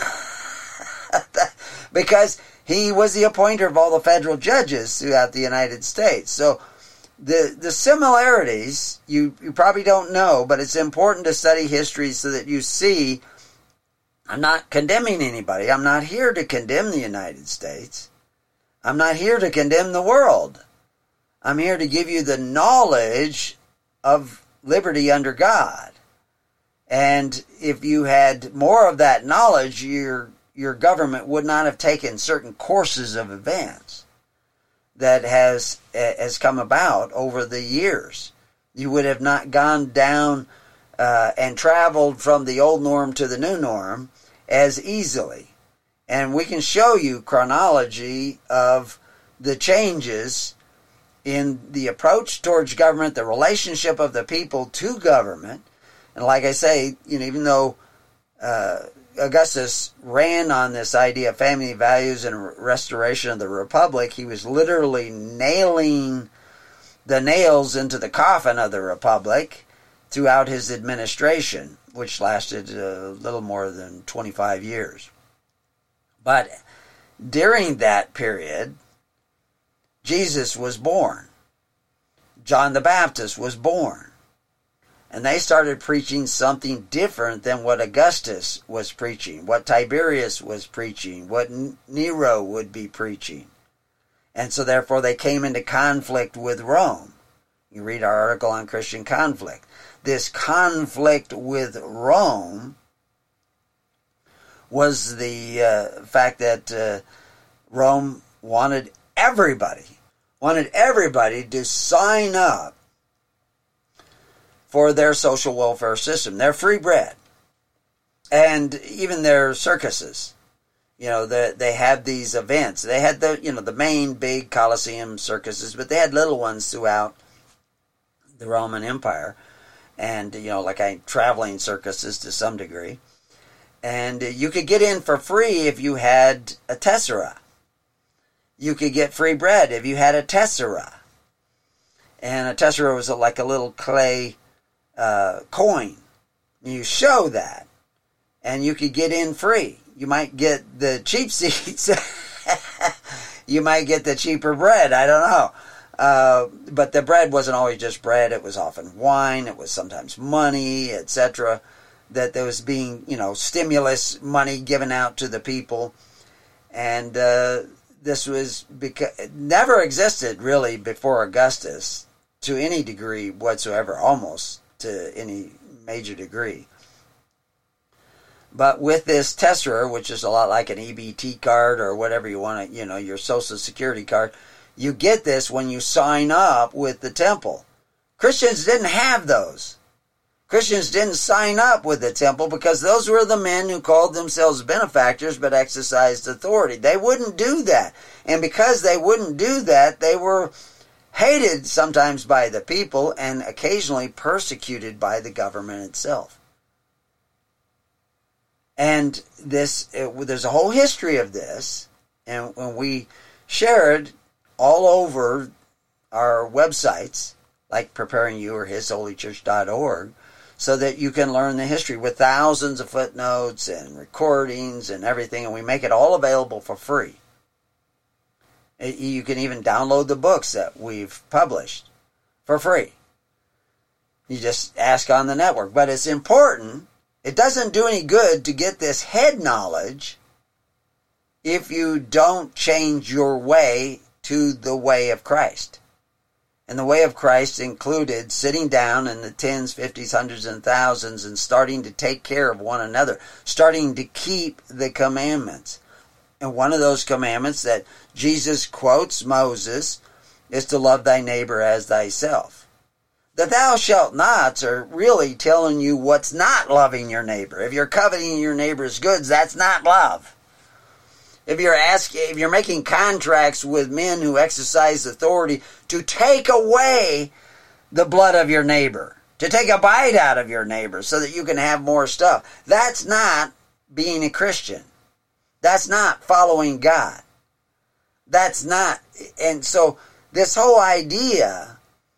Because he was the appointer of all the federal judges throughout the United States. So the similarities, you probably don't know, but it's important to study history so that you see. I'm not condemning anybody. I'm not here to condemn the United States. I'm not here to condemn the world. I'm here to give you the knowledge of liberty under God. And if you had more of that knowledge, your government would not have taken certain courses of events that has come about over the years. You would have not gone down and traveled from the old norm to the new norm as easily. And we can show you chronology of the changes in the approach towards government, the relationship of the people to government. And like I say, even though Augustus ran on this idea of family values and restoration of the republic, he was literally nailing the nails into the coffin of the republic throughout his administration, which lasted a little more than 25 years. But during that period, Jesus was born. John the Baptist was born. And they started preaching something different than what Augustus was preaching, what Tiberius was preaching, what Nero would be preaching. And so therefore they came into conflict with Rome. You read our article on Christian conflict. This conflict with Rome was the fact that Rome wanted everybody to sign up for their social welfare system, their free bread, and even their circuses. They had these events. They had the main big Colosseum circuses, but they had little ones throughout the Roman Empire, and traveling circuses to some degree. And you could get in for free if you had a tessera. You could get free bread if you had a tessera. And a tessera was like a little clay coin. You show that, and you could get in free. You might get the cheap seats. You might get the cheaper bread. I don't know. But the bread wasn't always just bread. It was often wine. It was sometimes money, etc. That there was being, stimulus money given out to the people. And this was never existed really before Augustus to any degree whatsoever, almost to any major degree. But with this tessera, which is a lot like an EBT card or whatever you want to, your Social Security card, you get this when you sign up with the temple. Christians didn't have those. Christians didn't sign up with the temple because those were the men who called themselves benefactors but exercised authority. They wouldn't do that. And because they wouldn't do that, they were hated sometimes by the people and occasionally persecuted by the government itself. And there's a whole history of this, and when we share it all over our websites, like Preparing You or HisHolyChurch.org, so that you can learn the history with thousands of footnotes and recordings and everything, and we make it all available for free. You can even download the books that we've published for free. You just ask on the network. But it's important. It doesn't do any good to get this head knowledge if you don't change your way to the way of Christ. And the way of Christ included sitting down in the tens, fifties, hundreds, and thousands and starting to take care of one another, starting to keep the commandments. And one of those commandments that Jesus quotes Moses is to love thy neighbor as thyself. The thou shalt nots are really telling you what's not loving your neighbor. If you're coveting your neighbor's goods, that's not love. If you're making contracts with men who exercise authority to take away the blood of your neighbor, to take a bite out of your neighbor so that you can have more stuff, that's not being a Christian. That's not following God. That's not, and so this whole idea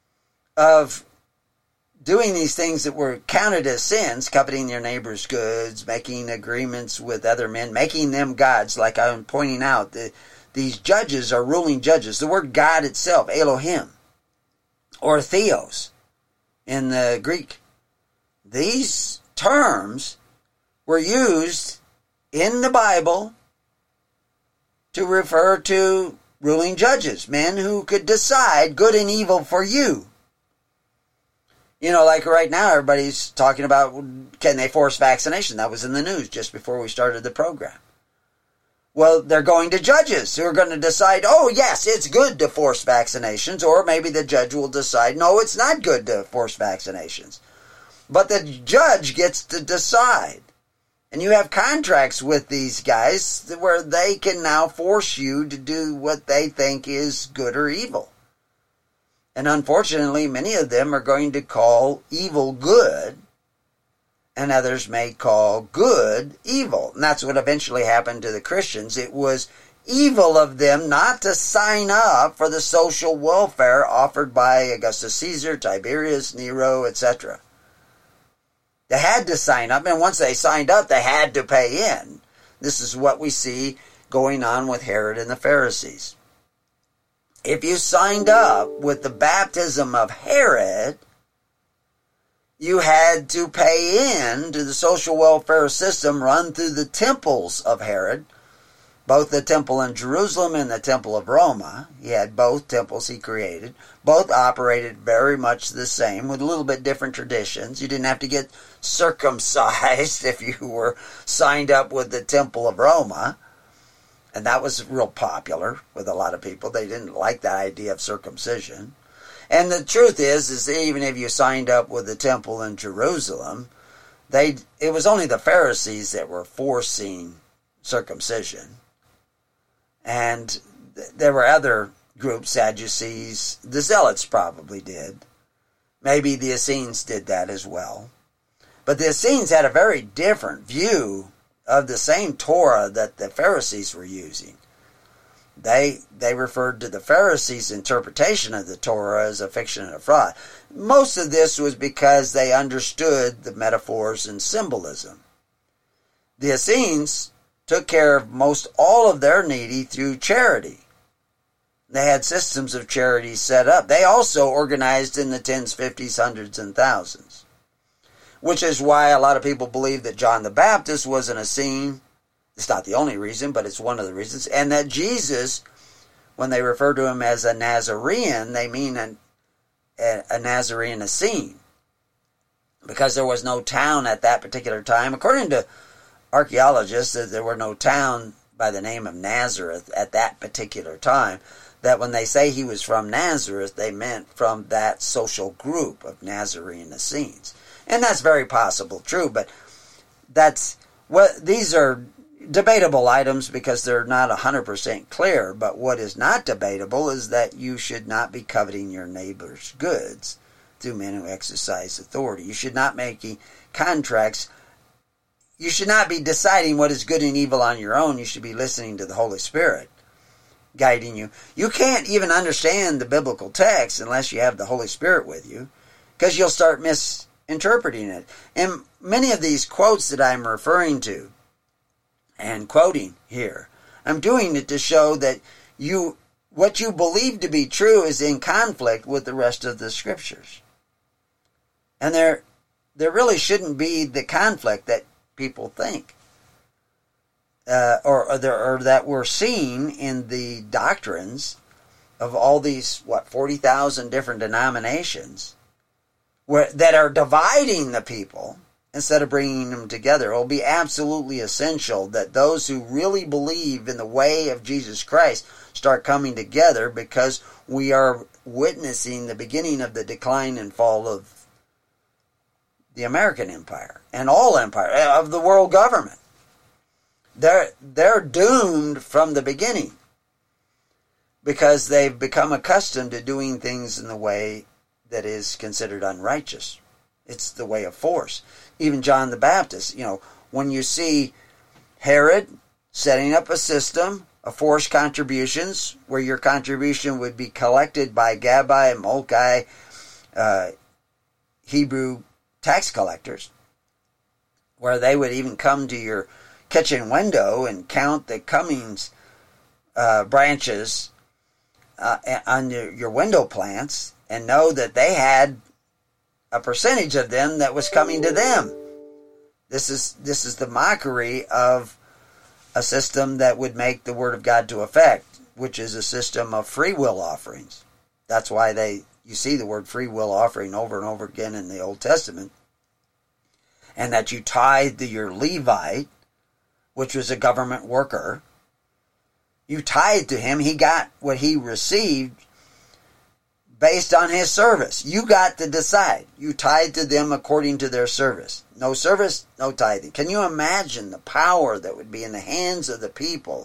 of doing these things that were counted as sins, coveting your neighbor's goods, making agreements with other men, making them gods, like I'm pointing out, these judges are ruling judges. The word God itself, Elohim, or Theos in the Greek, these terms were used in the Bible to refer to ruling judges, men who could decide good and evil for you. You know, like right now, everybody's talking about, can they force vaccination? That was in the news just before we started the program. Well, they're going to judges who are going to decide, oh, yes, it's good to force vaccinations. Or maybe the judge will decide, no, it's not good to force vaccinations. But the judge gets to decide. And you have contracts with these guys where they can now force you to do what they think is good or evil. And unfortunately, many of them are going to call evil good, and others may call good evil. And that's what eventually happened to the Christians. It was evil of them not to sign up for the social welfare offered by Augustus Caesar, Tiberius, Nero, etc. They had to sign up, and once they signed up, they had to pay in. This is what we see going on with Herod and the Pharisees. If you signed up with the baptism of Herod, you had to pay in to the social welfare system run through the temples of Herod, both the temple in Jerusalem and the temple of Roma. He had both temples he created. Both operated very much the same with a little bit different traditions. You didn't have to get circumcised if you were signed up with the temple of Roma. And that was real popular with a lot of people. They didn't like that idea of circumcision. And the truth is even if you signed up with the temple in Jerusalem, it was only the Pharisees that were forcing circumcision. And there were other groups, Sadducees, the Zealots probably did. Maybe the Essenes did that as well. But the Essenes had a very different view of the same Torah that the Pharisees were using. They referred to the Pharisees' interpretation of the Torah as a fiction and a fraud. Most of this was because they understood the metaphors and symbolism. The Essenes took care of most all of their needy through charity. They had systems of charity set up. They also organized in the tens, fifties, hundreds, and thousands. Which is why a lot of people believe that John the Baptist was an Essene. It's not the only reason, but it's one of the reasons. And that Jesus, when they refer to him as a Nazarene, they mean a Nazarene Essene. Because there was no town at that particular time. According to archaeologists, there were no town by the name of Nazareth at that particular time. That when they say he was from Nazareth, they meant from that social group of Nazarene Essenes. And that's very possible true, but these are debatable items because they're not 100% clear. But what is not debatable is that you should not be coveting your neighbor's goods through men who exercise authority. You should not making contracts. You should not be deciding what is good and evil on your own. You should be listening to the Holy Spirit guiding you. You can't even understand the biblical text unless you have the Holy Spirit with you, because you'll start misinterpreting it. And many of these quotes that I'm referring to and quoting here, I'm doing it to show that what you believe to be true is in conflict with the rest of the scriptures. And there really shouldn't be the conflict that people think. Or that we're seeing in the doctrines of all these, 40,000 different denominations that are dividing the people instead of bringing them together. It will be absolutely essential that those who really believe in the way of Jesus Christ start coming together, because we are witnessing the beginning of the decline and fall of the American empire and all empire of the world government. They're doomed from the beginning because they've become accustomed to doing things in the way that is considered unrighteous. It's the way of force. Even John the Baptist, when you see Herod setting up a system of forced contributions, where your contribution would be collected by Gabbai, Molkai, Hebrew tax collectors, where they would even come to your kitchen window and count the Cummings branches on your window plants and know that they had a percentage of them that was coming to them. This is the mockery of a system that would make the Word of God to effect, which is a system of free will offerings. That's why you see the word free will offering over and over again in the Old Testament. And that you tithe to your Levite, which was a government worker. You tithe to him. He got what he received based on his service. You got to decide. You tithe to them according to their service. No service, no tithing. Can you imagine the power that would be in the hands of the people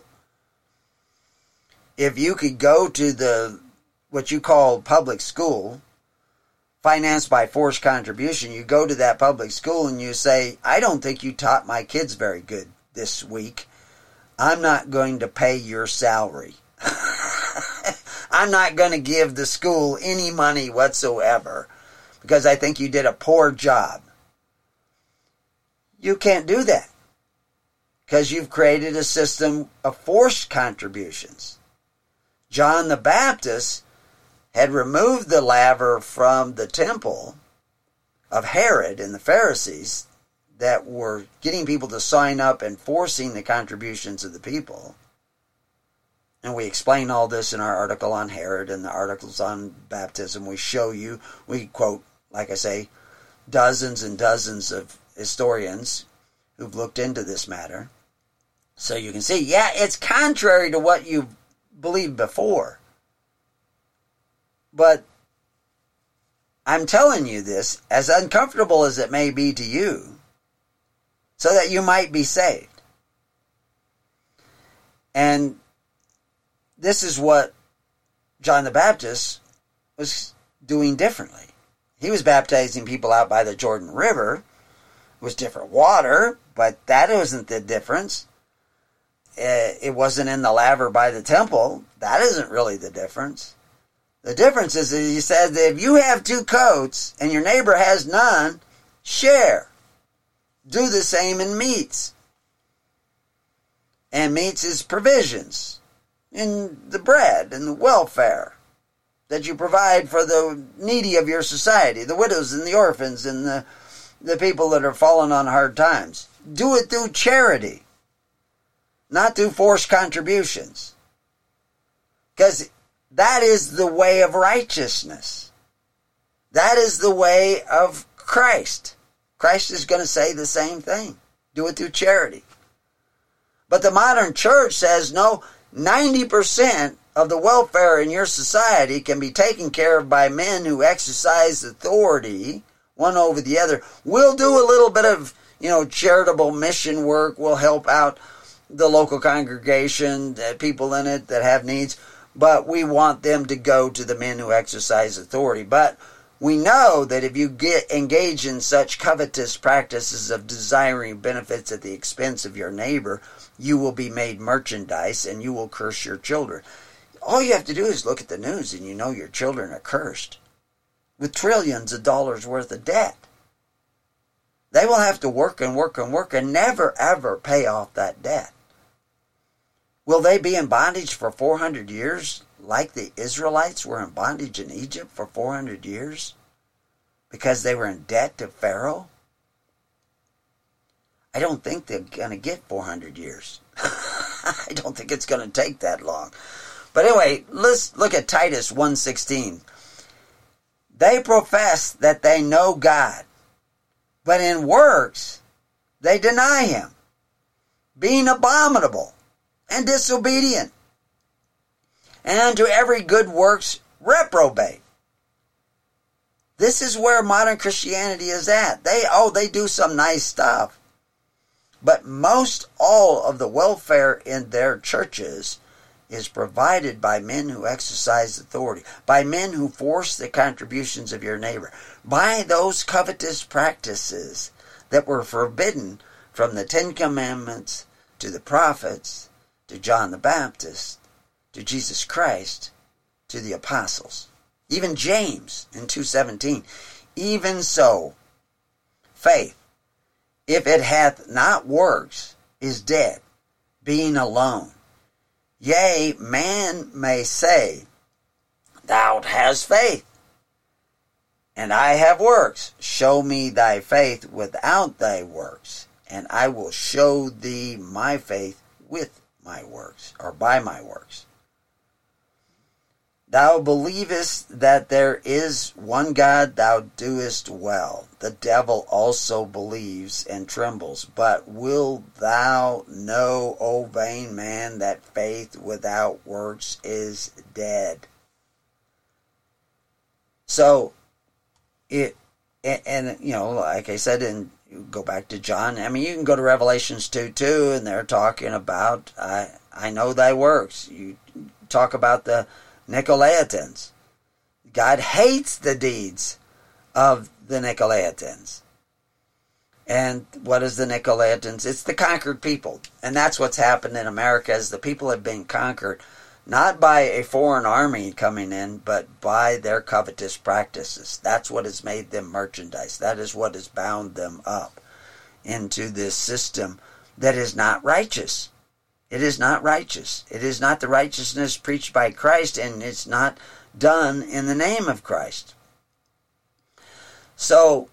if you could go to what you call public school, financed by forced contribution? You go to that public school and you say, I don't think you taught my kids very good this week. I'm not going to pay your salary. I'm not going to give the school any money whatsoever because I think you did a poor job. You can't do that because you've created a system of forced contributions. John the Baptist had removed the laver from the temple of Herod and the Pharisees that were getting people to sign up and forcing the contributions of the people. And we explain all this in our article on Herod and the articles on baptism. We quote, like I say, dozens and dozens of historians who've looked into this matter. So you can see, it's contrary to what you believed before. But I'm telling you this, as uncomfortable as it may be to you, so that you might be saved. And this is what John the Baptist was doing differently. He was baptizing people out by the Jordan River. It was different water, but that wasn't the difference. It wasn't in the laver by the temple. That isn't really the difference. The difference is that he said that if you have 2 coats and your neighbor has none, share. Do the same in meats. And meats is provisions in the bread and the welfare that you provide for the needy of your society, the widows and the orphans and the people that are fallen on hard times. Do it through charity, not through forced contributions. Because that is the way of righteousness. That is the way of Christ. Christ is going to say the same thing. Do it through charity. But the modern church says, no, 90% of the welfare in your society can be taken care of by men who exercise authority, one over the other. We'll do a little bit of, charitable mission work. We'll help out the local congregation, people in it that have needs. But we want them to go to the men who exercise authority. But we know that if you engage in such covetous practices of desiring benefits at the expense of your neighbor, you will be made merchandise and you will curse your children. All you have to do is look at the news and you know your children are cursed with trillions of dollars worth of debt. They will have to work and work and work and never ever pay off that debt. Will they be in bondage for 400 years like the Israelites were in bondage in Egypt for 400 years because they were in debt to Pharaoh? I don't think they're going to get 400 years. I don't think it's going to take that long. But anyway, let's look at Titus 1:16. They profess that they know God, but in works they deny him, being abominable and disobedient, and unto every good works reprobate. This is where modern Christianity is at. They do some nice stuff, but most all of the welfare in their churches is provided by men who exercise authority, by men who force the contributions of your neighbor, by those covetous practices that were forbidden from the Ten Commandments to the prophets, to John the Baptist, to Jesus Christ, to the apostles. Even James in 2:17. Even so, faith, if it hath not works, is dead, being alone. Yea, man may say, Thou hast faith, and I have works. Show me thy faith without thy works, and I will show thee my faith with my works, or by my works. Thou believest that there is one God, thou doest well. The devil also believes and trembles. But wilt thou know, O vain man, that faith without works is dead? So, like I said, and go back to John. I mean, you can go to Revelations 2:2, and they're talking about, I know thy works. You talk about the Nicolaitans. God hates the deeds of the Nicolaitans. And what is the Nicolaitans? It's the conquered people. And that's what's happened in America, as the people have been conquered, not by a foreign army coming in, but by their covetous practices. That's what has made them merchandise. That is what has bound them up into this system that is not righteous. It is not righteous. It is not the righteousness preached by Christ, and it's not done in the name of Christ. So,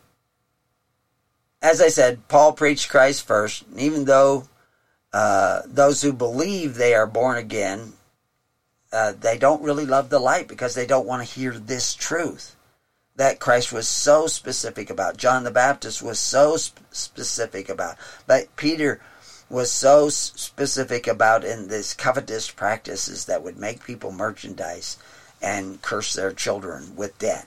as I said, Paul preached Christ first. And even though those who believe they are born again, they don't really love the light because they don't want to hear this truth that Christ was so specific about. John the Baptist was so specific about. But Peter was so specific about in this covetous practices that would make people merchandise and curse their children with debt.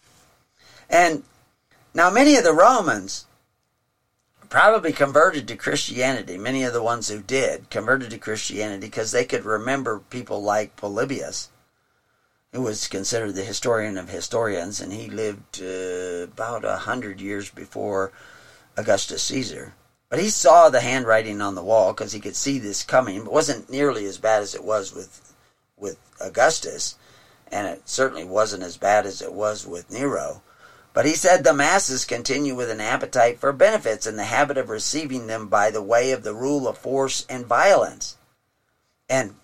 And now many of the Romans probably converted to Christianity. Many of the ones who did converted to Christianity because they could remember people like Polybius, who was considered the historian of historians, and he lived about 100 years before Augustus Caesar. But he saw the handwriting on the wall because he could see this coming. It wasn't nearly as bad as it was with Augustus, and it certainly wasn't as bad as it was with Nero. But he said the masses continue with an appetite for benefits and the habit of receiving them by the way of the rule of force and violence. And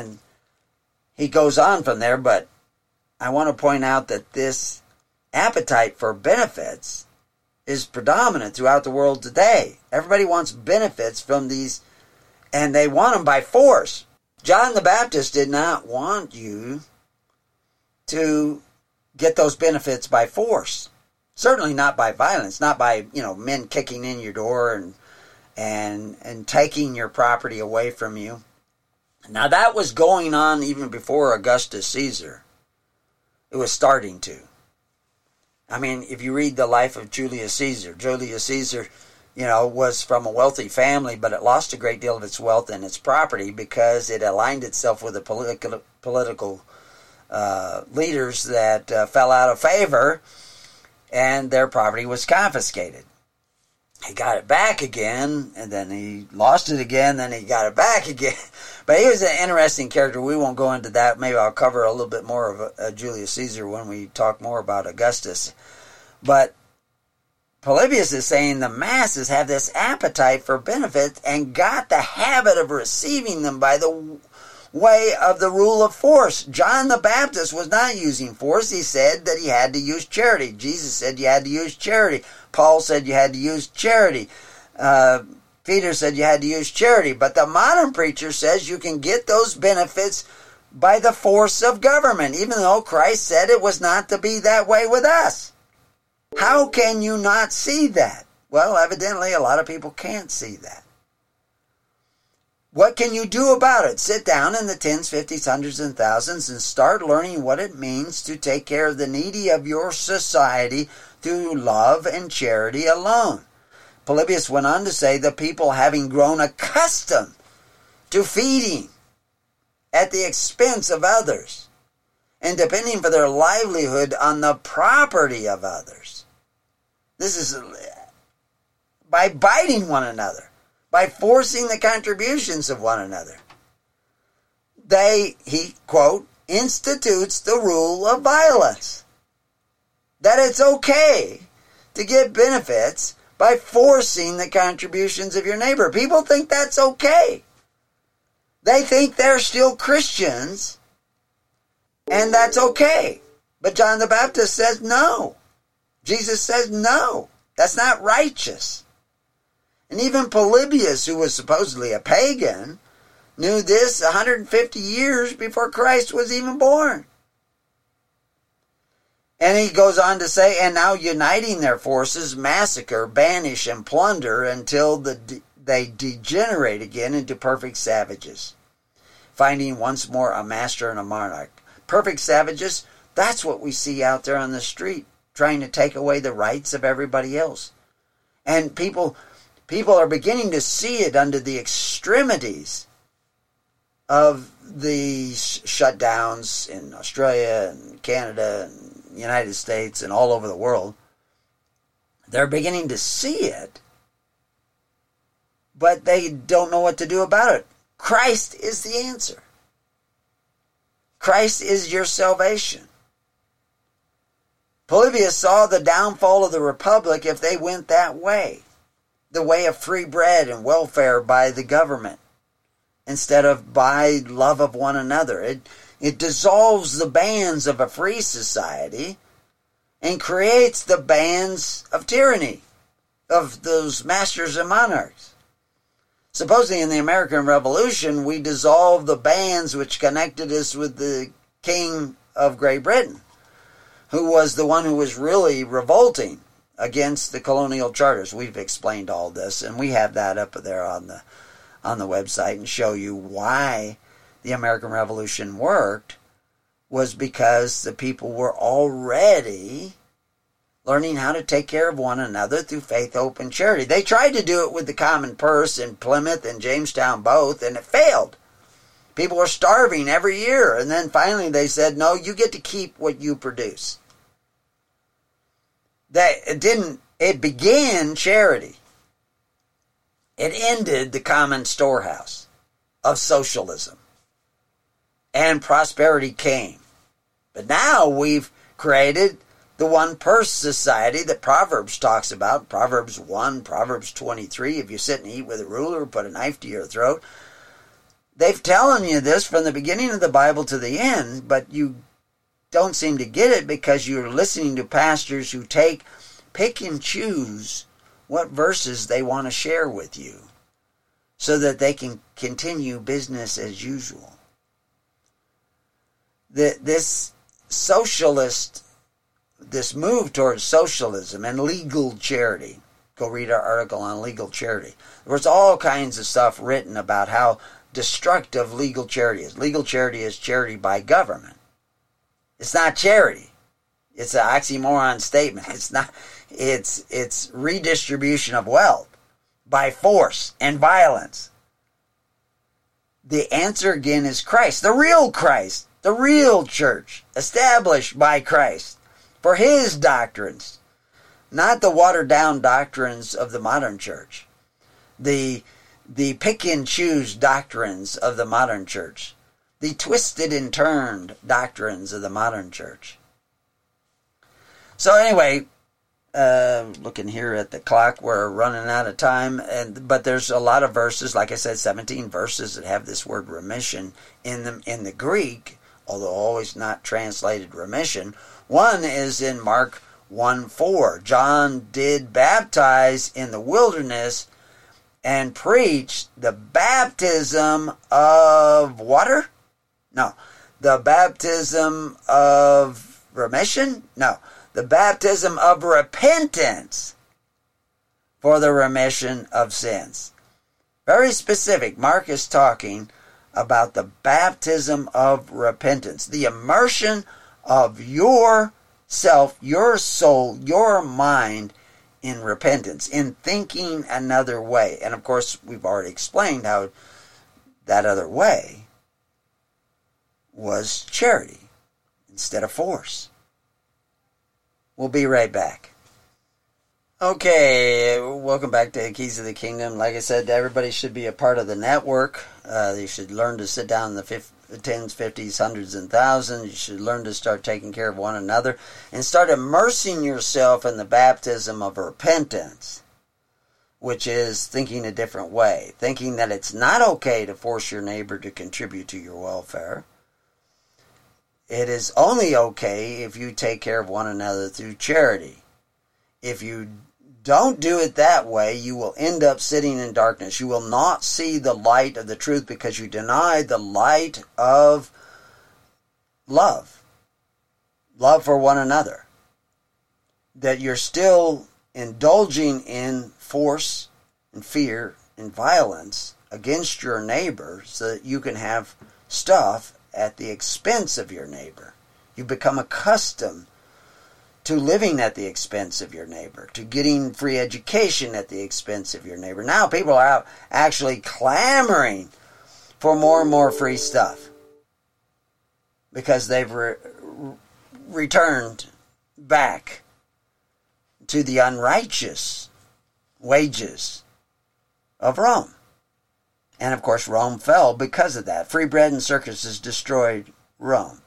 he goes on from there, but I want to point out that this appetite for benefits is predominant throughout the world today. Everybody wants benefits from these, and they want them by force. John the Baptist did not want you to get those benefits by force. Certainly not by violence, not by, men kicking in your door and taking your property away from you. Now that was going on even before Augustus Caesar. It was starting to. I mean, if you read the life of Julius Caesar, was from a wealthy family, but it lost a great deal of its wealth and its property because it aligned itself with the political leaders that fell out of favor, and their property was confiscated. He got it back again, and then he lost it again, then he got it back again. But he was an interesting character. We won't go into that. Maybe I'll cover a little bit more of Julius Caesar when we talk more about Augustus. But Polybius is saying the masses have this appetite for benefits and got the habit of receiving them by the way of the rule of force. John the Baptist was not using force. He said that he had to use charity. Jesus said you had to use charity. Paul said you had to use charity. Peter said you had to use charity. But the modern preacher says you can get those benefits by the force of government, even though Christ said it was not to be that way with us. How can you not see that? Well, evidently a lot of people can't see that. What can you do about it? Sit down in the tens, fifties, hundreds, and thousands and start learning what it means to take care of the needy of your society through love and charity alone. Polybius went on to say, the people having grown accustomed to feeding at the expense of others and depending for their livelihood on the property of others. This is by biting one another, by forcing the contributions of one another. He, quote, institutes the rule of violence. That it's okay to get benefits by forcing the contributions of your neighbor. People think that's okay. They think they're still Christians, and that's okay. But John the Baptist says no. Jesus says no. That's not righteous. And even Polybius, who was supposedly a pagan, knew this 150 years before Christ was even born. And he goes on to say, and now uniting their forces, massacre, banish, and plunder until they degenerate again into perfect savages, finding once more a master and a monarch. Perfect savages, that's what we see out there on the street, trying to take away the rights of everybody else. And people are beginning to see it under the extremities of the shutdowns in Australia and Canada and United States and all over the world. They're beginning to see it, but they don't know what to do about it. Christ is the answer. Christ is your salvation. Polybius saw the downfall of the Republic if they went that way, the way of free bread and welfare by the government, instead of by love of one another. It dissolves the bands of a free society and creates the bands of tyranny, of those masters and monarchs. Supposedly in the American Revolution, we dissolved the bands which connected us with the King of Great Britain, who was the one who was really revolting against the colonial charters. We've explained all this, and we have that up there on the website and show you why the American Revolution worked, was because the people were already learning how to take care of one another through faith, hope, and charity. They tried to do it with the common purse in Plymouth and Jamestown both, and it failed. People were starving every year, and then finally they said, no, you get to keep what you produce. It began charity. It ended the common storehouse of socialism. And prosperity came. But now we've created the one purse society that Proverbs talks about. Proverbs 1, Proverbs 23. If you sit and eat with a ruler, put a knife to your throat. They've telling you this from the beginning of the Bible to the end, but you don't seem to get it because you're listening to pastors who pick and choose what verses they want to share with you so that they can continue business as usual. This move towards socialism and legal charity. Go read our article on legal charity. There was all kinds of stuff written about how destructive legal charity is. Legal charity is charity by government. It's not charity. It's an oxymoron statement. It's not. It's redistribution of wealth by force and violence. The answer again is Christ, the real church, established by Christ for his doctrines, not the watered down doctrines of the modern church, the pick and choose doctrines of the modern church, the twisted and turned doctrines of the modern church. So anyway, looking here at the clock, we're running out of time, but there's a lot of verses, like I said, 17 verses that have this word remission in them in the Greek, although always not translated remission. One is in Mark 1:4. John did baptize in the wilderness and preached the baptism of water? No, the baptism of remission? No, the baptism of repentance for the remission of sins. Very specific. Mark is talking about the baptism of repentance, the immersion of yourself, your soul, your mind in repentance, in thinking another way. And of course, we've already explained how that other way was charity instead of force. We'll be right back. Okay, welcome back to Keys of the Kingdom. Like I said, everybody should be a part of the network. They should learn to sit down in the tens, 50s, hundreds, and thousands. You should learn to start taking care of one another and start immersing yourself in the baptism of repentance, which is thinking a different way, thinking that it's not okay to force your neighbor to contribute to your welfare. It is only okay if you take care of one another through charity. If you don't do it that way, you will end up sitting in darkness. You will not see the light of the truth because you deny the light of love. Love for one another. That you're still indulging in force and fear and violence against your neighbor so that you can have stuff at the expense of your neighbor. You become accustomed to living at the expense of your neighbor, to getting free education at the expense of your neighbor. Now people are out actually clamoring for more and more free stuff because they've returned back to the unrighteous wages of Rome. And of course Rome fell because of that. Free bread and circuses destroyed Rome.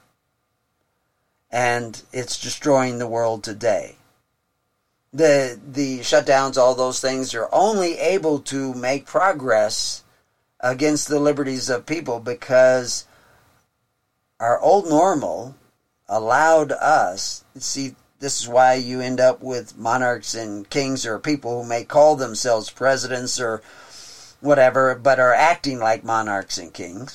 And it's destroying the world today. The shutdowns, all those things, are only able to make progress against the liberties of people because our old normal allowed us, see, this is why you end up with monarchs and kings or people who may call themselves presidents or whatever, but are acting like monarchs and kings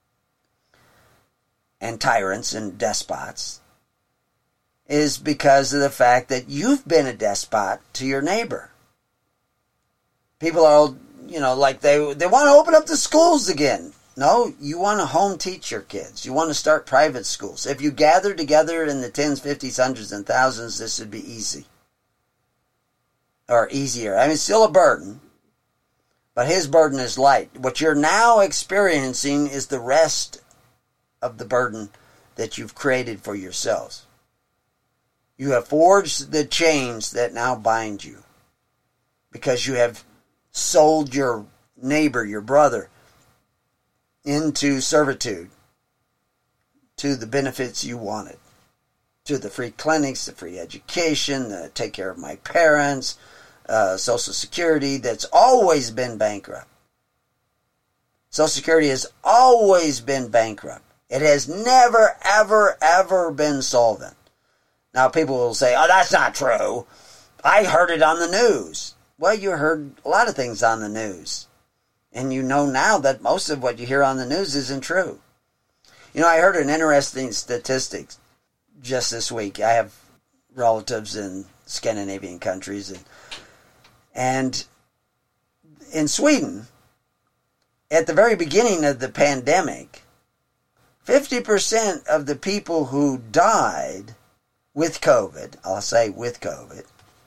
and tyrants and despots, is because of the fact that you've been a despot to your neighbor. People are, like they want to open up the schools again. No, you want to home teach your kids. You want to start private schools. If you gather together in the tens, 50s, hundreds, and thousands, this would be easy. Or easier. I mean, it's still a burden, but his burden is light. What you're now experiencing is the rest of the burden that you've created for yourselves. You have forged the chains that now bind you because you have sold your neighbor, your brother, into servitude to the benefits you wanted, to the free clinics, the free education, the take care of my parents, Social Security that's always been bankrupt. Social Security has always been bankrupt. It has never, ever, ever been solvent. Now people will say, oh, that's not true. I heard it on the news. Well, you heard a lot of things on the news. And you know now that most of what you hear on the news isn't true. I heard an interesting statistic just this week. I have relatives in Scandinavian countries. And in Sweden, at the very beginning of the pandemic, 50% of the people who died with COVID, I'll say with COVID,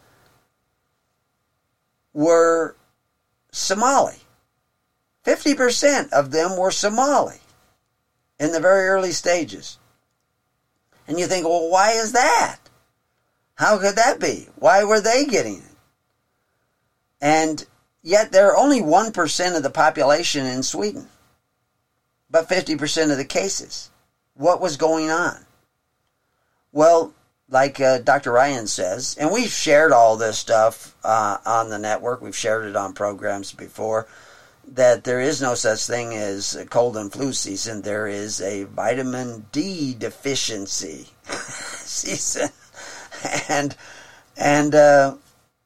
were Somali. 50% of them were Somali in the very early stages. And you think, well, why is that? How could that be? Why were they getting it? And yet they're only 1% of the population in Sweden, but 50% of the cases. What was going on? Well, like Dr. Ryan says, and we've shared all this stuff on the network, we've shared it on programs before, that there is no such thing as a cold and flu season. There is a vitamin D deficiency season. And the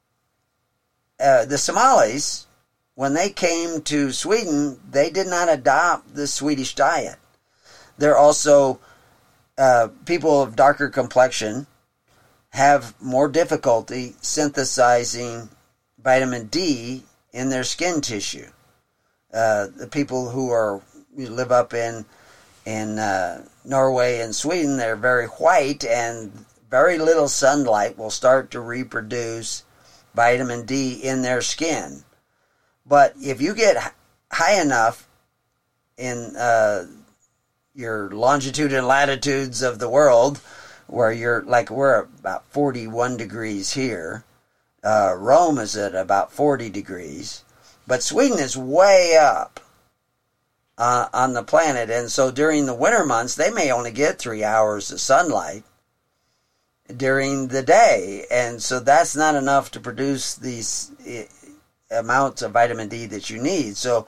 Somalis, when they came to Sweden, they did not adopt the Swedish diet. They're also people of darker complexion have more difficulty synthesizing vitamin D in their skin tissue. The people who live up in Norway and Sweden, they're very white, and very little sunlight will start to reproduce vitamin D in their skin. But if you get high enough in your longitude and latitudes of the world, where we're about 41 degrees here, Rome is at about 40 degrees, but Sweden is way up on the planet, and so during the winter months, they may only get 3 hours of sunlight during the day, and so that's not enough to produce these amounts of vitamin D that you need. So,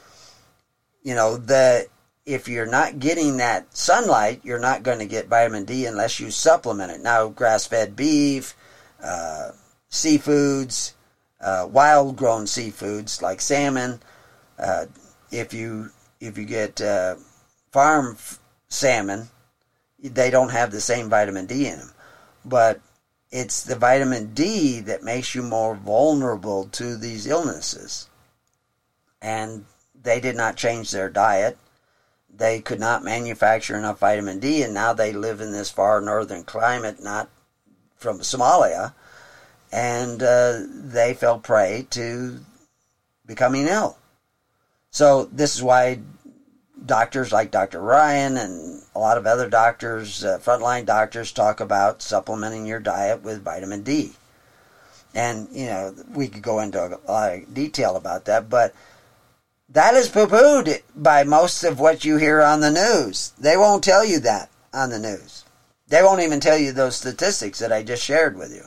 if you're not getting that sunlight, you're not going to get vitamin D unless you supplement it. Now, grass-fed beef, seafoods, wild-grown seafoods like salmon, if you get farm salmon, they don't have the same vitamin D in them. But it's the vitamin D that makes you more vulnerable to these illnesses. And they did not change their diet. They could not manufacture enough vitamin D, and now they live in this far northern climate, not from Somalia, and they fell prey to becoming ill. So this is why doctors like Dr. Ryan and a lot of other doctors, frontline doctors, talk about supplementing your diet with vitamin D. And, we could go into a lot of detail about that, but that is poo-pooed by most of what you hear on the news. They won't tell you that on the news. They won't even tell you those statistics that I just shared with you.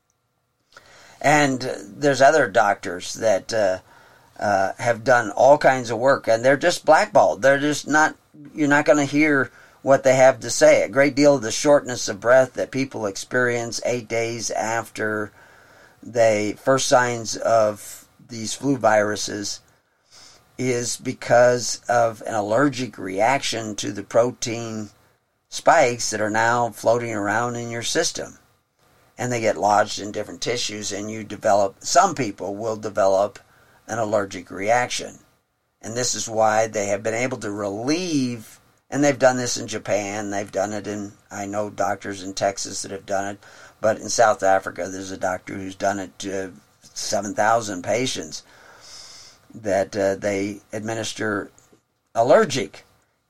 And there's other doctors that have done all kinds of work, and they're just blackballed. They're just not, you're not going to hear what they have to say. A great deal of the shortness of breath that people experience 8 days after the first signs of these flu viruses is because of an allergic reaction to the protein spikes that are now floating around in your system. And they get lodged in different tissues, and some people will develop an allergic reaction. And this is why they have been able to relieve, and they've done this in Japan, they've done it I know doctors in Texas that have done it, but in South Africa there's a doctor who's done it to 7,000 patients that they administer allergic,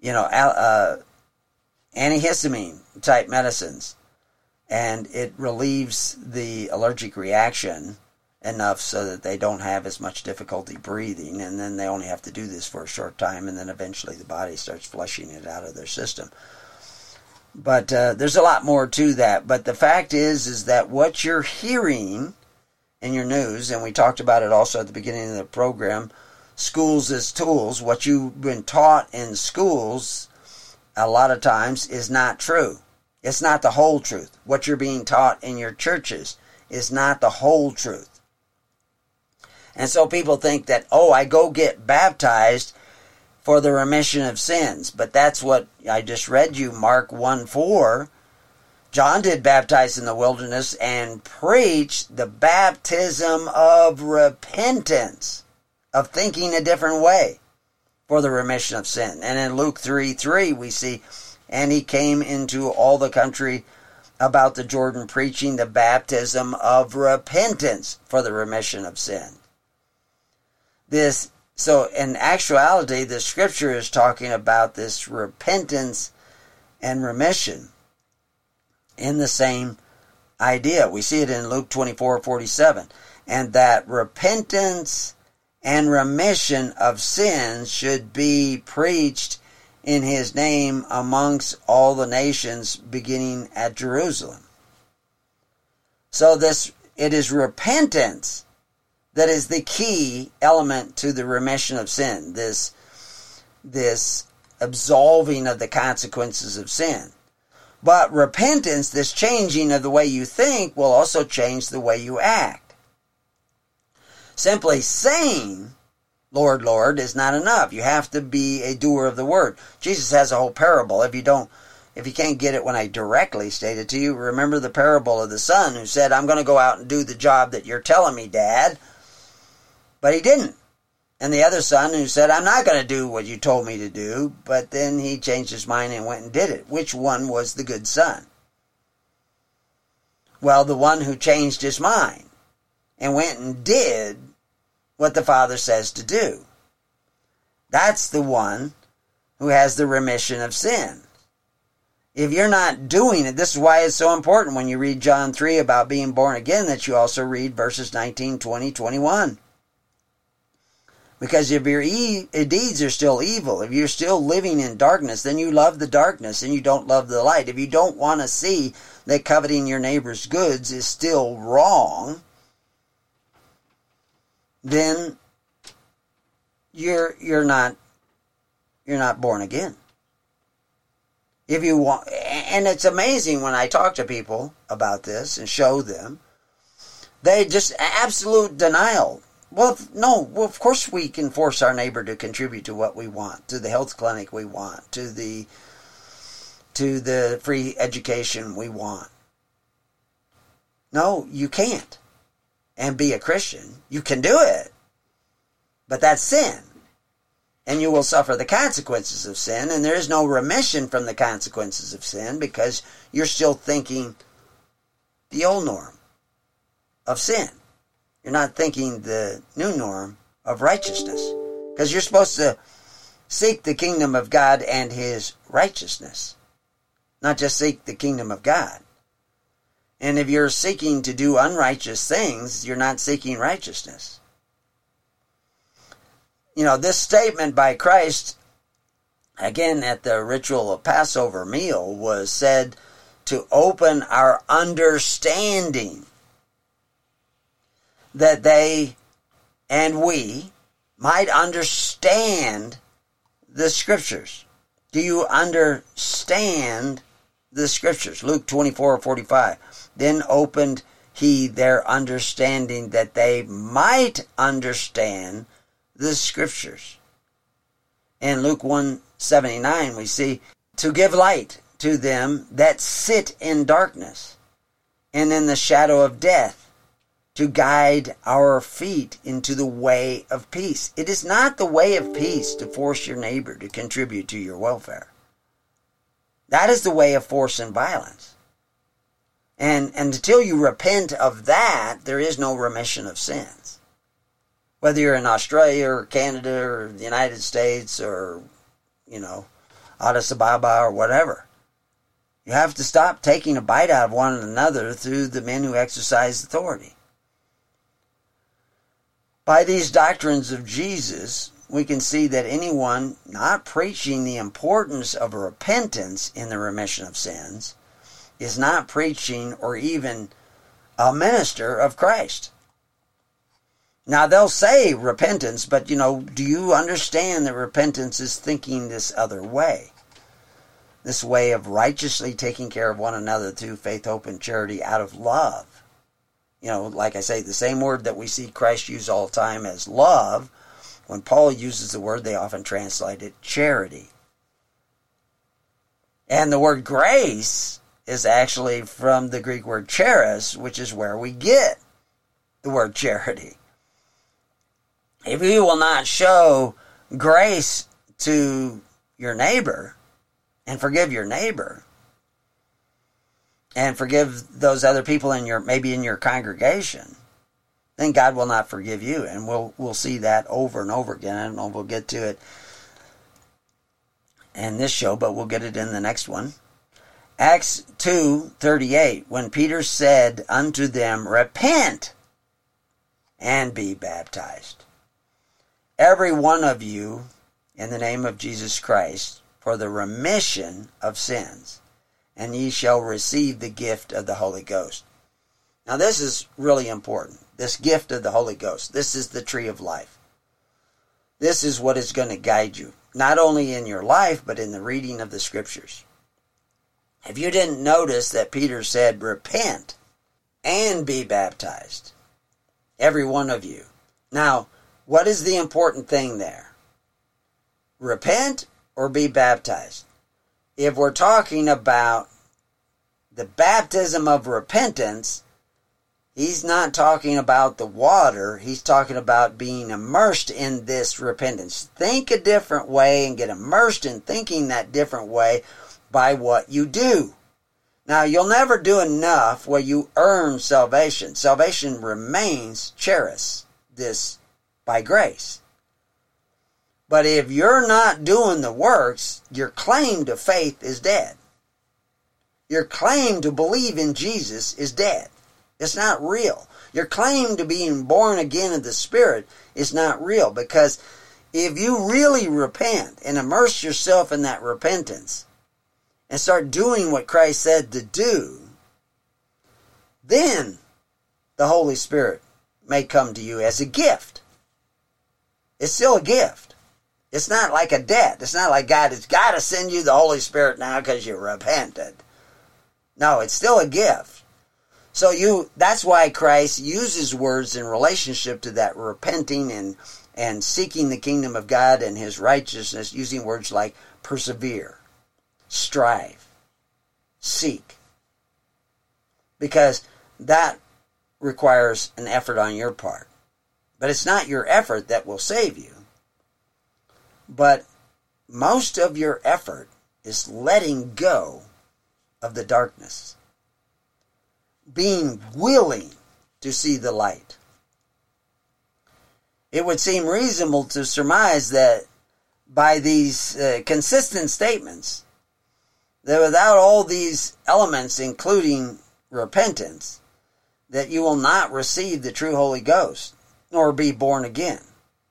antihistamine type medicines, and it relieves the allergic reaction enough so that they don't have as much difficulty breathing, and then they only have to do this for a short time, and then eventually the body starts flushing it out of their system. But there's a lot more to that. But the fact is that what you're hearing in your news, and we talked about it also at the beginning of the program, schools as tools, what you've been taught in schools a lot of times is not true. It's not the whole truth. What you're being taught in your churches is not the whole truth. And so people think that, I go get baptized for the remission of sins. But that's what I just read you, Mark 1:4. John did baptize in the wilderness and preach the baptism of repentance, of thinking a different way for the remission of sin. And in Luke 3:3 we see, and he came into all the country about the Jordan preaching the baptism of repentance for the remission of sin. So in actuality, the scripture is talking about this repentance and remission in the same idea. We see it in Luke 24:47. And that repentance and remission of sins should be preached in his name amongst all the nations, beginning at Jerusalem. So it is repentance that is the key element to the remission of sin, this absolving of the consequences of sin. But repentance, this changing of the way you think, will also change the way you act. Simply saying, Lord, Lord, is not enough. You have to be a doer of the word. Jesus has a whole parable. If if you can't get it when I directly state it to you, remember the parable of the son who said, I'm going to go out and do the job that you're telling me, Dad. But he didn't. And the other son who said, I'm not going to do what you told me to do, but then he changed his mind and went and did it. Which one was the good son? Well, the one who changed his mind and went and did what the Father says to do. That's the one who has the remission of sin. If you're not doing it, this is why it's so important when you read John 3 about being born again, that you also read verses 19, 20, 21. Because if your deeds are still evil, if you're still living in darkness, then you love the darkness and you don't love the light. If you don't want to see that coveting your neighbor's goods is still wrong, then you're not born again. If you want, and it's amazing when I talk to people about this and show them, they just absolute denial. Well, no, of course we can force our neighbor to contribute to what we want, to the health clinic we want, to the free education we want. No, you can't. And be a Christian. You can do it, but that's sin. And you will suffer the consequences of sin, and there is no remission from the consequences of sin because you're still thinking the old norm of sin. You're not thinking the new norm of righteousness. Because you're supposed to seek the kingdom of God and His righteousness. Not just seek the kingdom of God. And if you're seeking to do unrighteous things, you're not seeking righteousness. You know, this statement by Christ, again at the ritual of Passover meal, was said to open our understanding, that they and we might understand the Scriptures. Do you understand the Scriptures? Luke 24:45. Then opened he their understanding that they might understand the Scriptures. In Luke 1:79 we see, to give light to them that sit in darkness and in the shadow of death, to guide our feet into the way of peace. It is not the way of peace to force your neighbor to contribute to your welfare. That is the way of force and violence. And until you repent of that, there is no remission of sins. Whether you're in Australia or Canada or the United States or, Addis Ababa or whatever. You have to stop taking a bite out of one another through the men who exercise authority. By these doctrines of Jesus, we can see that anyone not preaching the importance of repentance in the remission of sins is not preaching or even a minister of Christ. Now, they'll say repentance, but, do you understand that repentance is thinking this other way? This way of righteously taking care of one another through faith, hope, and charity out of love. Like I say, the same word that we see Christ use all the time as love, when Paul uses the word, they often translate it charity. And the word grace is actually from the Greek word charis, which is where we get the word charity. If you will not show grace to your neighbor and forgive your neighbor, and forgive those other people maybe in your congregation, then God will not forgive you. And we'll see that over and over again. I don't know if we'll get to it in this show, but we'll get it in the next one. Acts 2:38, when Peter said unto them, repent and be baptized, every one of you, in the name of Jesus Christ, for the remission of sins, and ye shall receive the gift of the Holy Ghost. Now this is really important. This gift of the Holy Ghost. This is the tree of life. This is what is going to guide you, not only in your life, but in the reading of the Scriptures. If you didn't notice that Peter said, repent and be baptized, every one of you. Now, what is the important thing there? Repent or be baptized? if we're talking about the baptism of repentance, he's not talking about the water. He's talking about being immersed in this repentance. Think a different way and get immersed in thinking that different way by what you do. Now, you'll never do enough where you earn salvation. Salvation remains charis, this by grace. But if you're not doing the works, your claim to faith is dead. Your claim to believe in Jesus is dead. It's not real. Your claim to being born again of the Spirit is not real, because if you really repent and immerse yourself in that repentance and start doing what Christ said to do, then the Holy Spirit may come to you as a gift. It's still a gift. It's not like a debt. It's not like God has got to send you the Holy Spirit now because you repented. No, it's still a gift. So that's why Christ uses words in relationship to that repenting and seeking the kingdom of God and his righteousness, using words like persevere, strive, seek. Because that requires an effort on your part. But it's not your effort that will save you. But most of your effort is letting go of the darkness. Being willing to see the light. It would seem reasonable to surmise that by these consistent statements, that without all these elements, including repentance, that you will not receive the true Holy Ghost, nor be born again,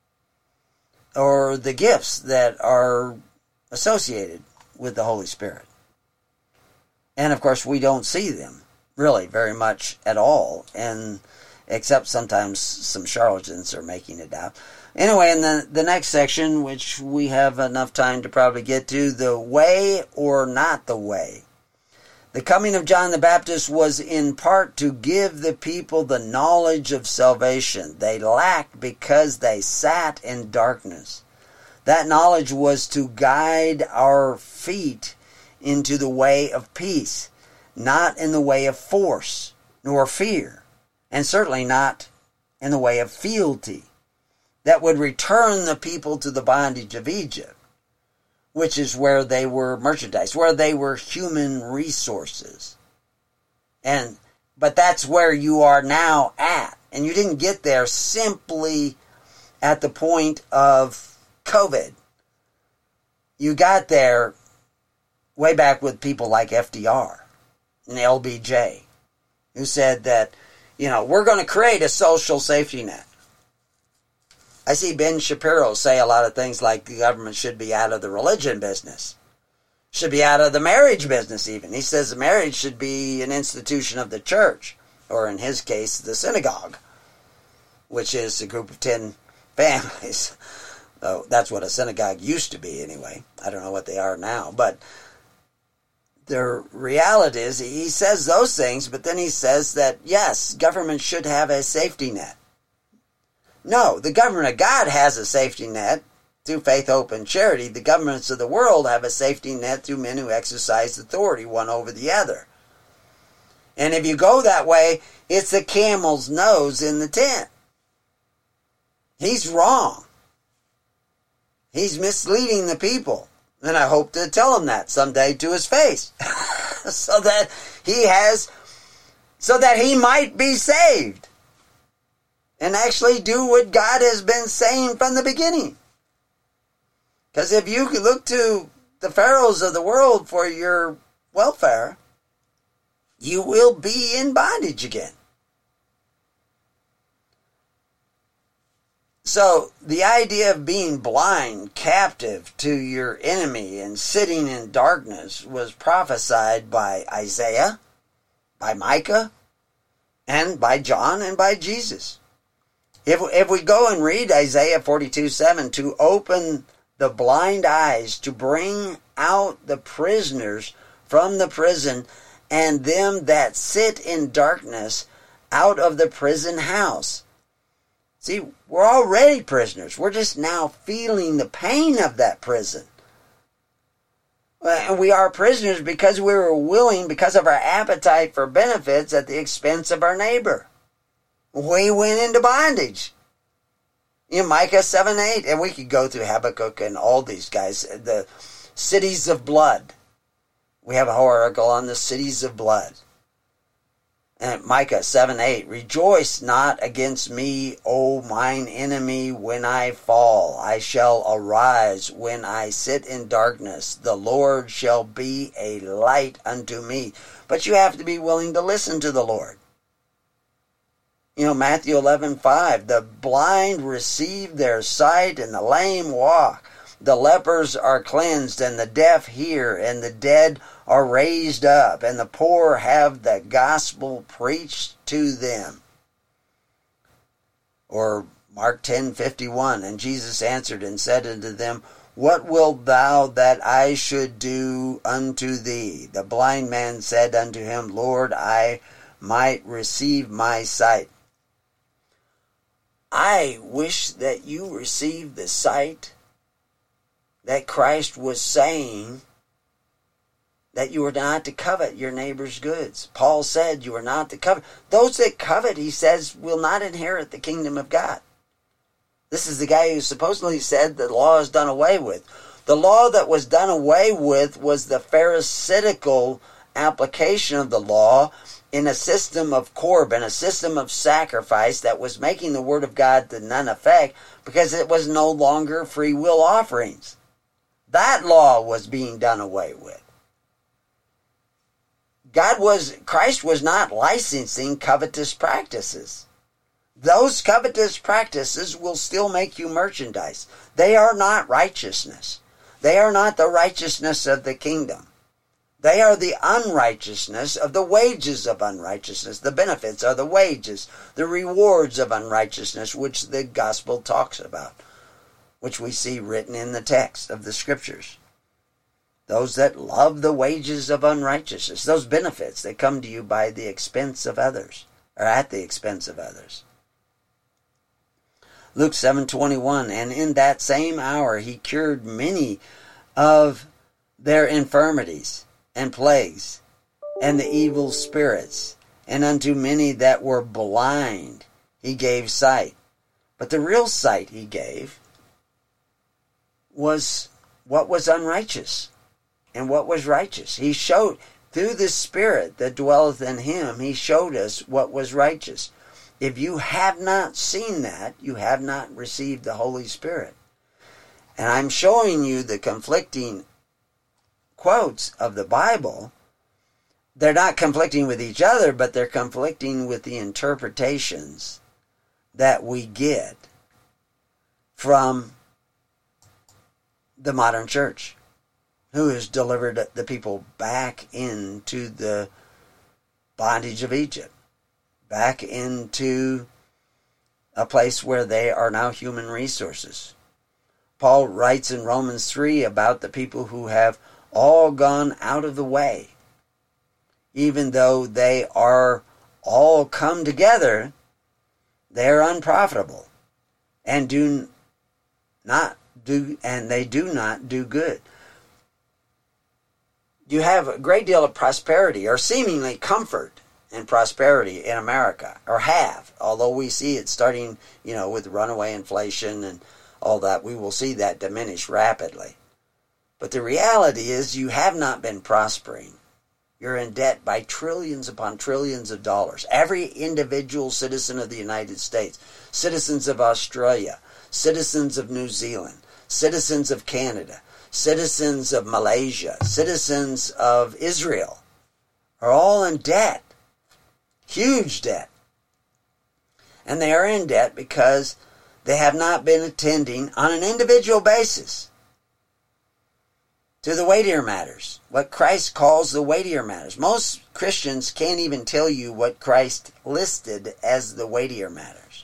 or the gifts that are associated with the Holy Spirit. And of course, we don't see them really very much at all, and except sometimes some charlatans are making it out. Anyway, in the next section, which we have enough time to probably get to, the way or not the way. The coming of John the Baptist was in part to give the people the knowledge of salvation they lacked because they sat in darkness. That knowledge was to guide our feet into the way of peace, not in the way of force nor fear, and certainly not in the way of fealty that would return the people to the bondage of Egypt, which is where they were merchandise, where they were human resources. But that's where you are now at. And you didn't get there simply at the point of COVID. You got there way back with people like FDR and LBJ, who said that, we're going to create a social safety net. I see Ben Shapiro say a lot of things like the government should be out of the religion business, should be out of the marriage business even. He says the marriage should be an institution of the church, or in his case, the synagogue, which is a group of 10 families. Oh, that's what a synagogue used to be anyway. I don't know what they are now. But the reality is he says those things, but then he says that, yes, government should have a safety net. No, the government of God has a safety net through faith, hope, and charity. The governments of the world have a safety net through men who exercise authority one over the other. And if you go that way, it's the camel's nose in the tent. He's wrong. He's misleading the people. And I hope to tell him that someday to his face. so that he might be saved. And actually do what God has been saying from the beginning. Because if you look to the pharaohs of the world for your welfare, you will be in bondage again. So the idea of being blind, captive to your enemy, and sitting in darkness was prophesied by Isaiah, by Micah, and by John, and by Jesus. If we go and read Isaiah 42:7, to open the blind eyes, to bring out the prisoners from the prison, and them that sit in darkness out of the prison house. See, we're already prisoners. We're just now feeling the pain of that prison. And we are prisoners because we were willing, because of our appetite for benefits at the expense of our neighbor. We went into bondage. Micah 7:8, and we could go through Habakkuk and all these guys, the cities of blood. We have a whole article on the cities of blood. And Micah 7:8, rejoice not against me, O mine enemy, when I fall. I shall arise when I sit in darkness. The Lord shall be a light unto me. But you have to be willing to listen to the Lord. Matthew 11:5, the blind receive their sight and the lame walk. The lepers are cleansed and the deaf hear and the dead are raised up and the poor have the gospel preached to them. Or Mark 10:51, and Jesus answered and said unto them, what wilt thou that I should do unto thee? The blind man said unto him, Lord, I might receive my sight. I wish that you received the sight that Christ was saying, that you are not to covet your neighbor's goods. Paul said you are not to covet. Those that covet, he says, will not inherit the kingdom of God. This is the guy who supposedly said the law is done away with. The law that was done away with was the Pharisaical application of the law in a system of Corban, a system of sacrifice that was making the word of God to none effect because it was no longer free will offerings. That law was being done away with. Christ was not licensing covetous practices. Those covetous practices will still make you merchandise. They are not righteousness. They are not the righteousness of the kingdom. They are the unrighteousness of the wages of unrighteousness. The benefits are the wages, the rewards of unrighteousness, which the gospel talks about, which we see written in the text of the scriptures. Those that love the wages of unrighteousness, those benefits that come to you by the expense of others, or at the expense of others. Luke 7:21, and in that same hour he cured many of their infirmities and plagues and the evil spirits, and unto many that were blind he gave sight. But the real sight he gave was what was unrighteous and what was righteous. He showed, through the Spirit that dwelleth in him, he showed us what was righteous. If you have not seen that, you have not received the Holy Spirit. And I'm showing you the conflicting quotes of the Bible. They're not conflicting with each other, but they're conflicting with the interpretations that we get from the modern church, who has delivered the people back into the bondage of Egypt, back into a place where they are now human resources. Paul writes in Romans 3 about the people who have all gone out of the way. Even though they are all come together, they are unprofitable and they do not do good. You have a great deal of prosperity, or seemingly comfort and prosperity in America, or have, although we see it starting, with runaway inflation and all that. We will see that diminish rapidly. But the reality is you have not been prospering. You're in debt by trillions upon trillions of dollars. Every individual citizen of the United States, citizens of Australia, citizens of New Zealand, citizens of Canada, citizens of Malaysia, citizens of Israel, are all in debt. Huge debt. And they are in debt because they have not been attending on an individual basis to the weightier matters, what Christ calls the weightier matters. Most Christians can't even tell you what Christ listed as the weightier matters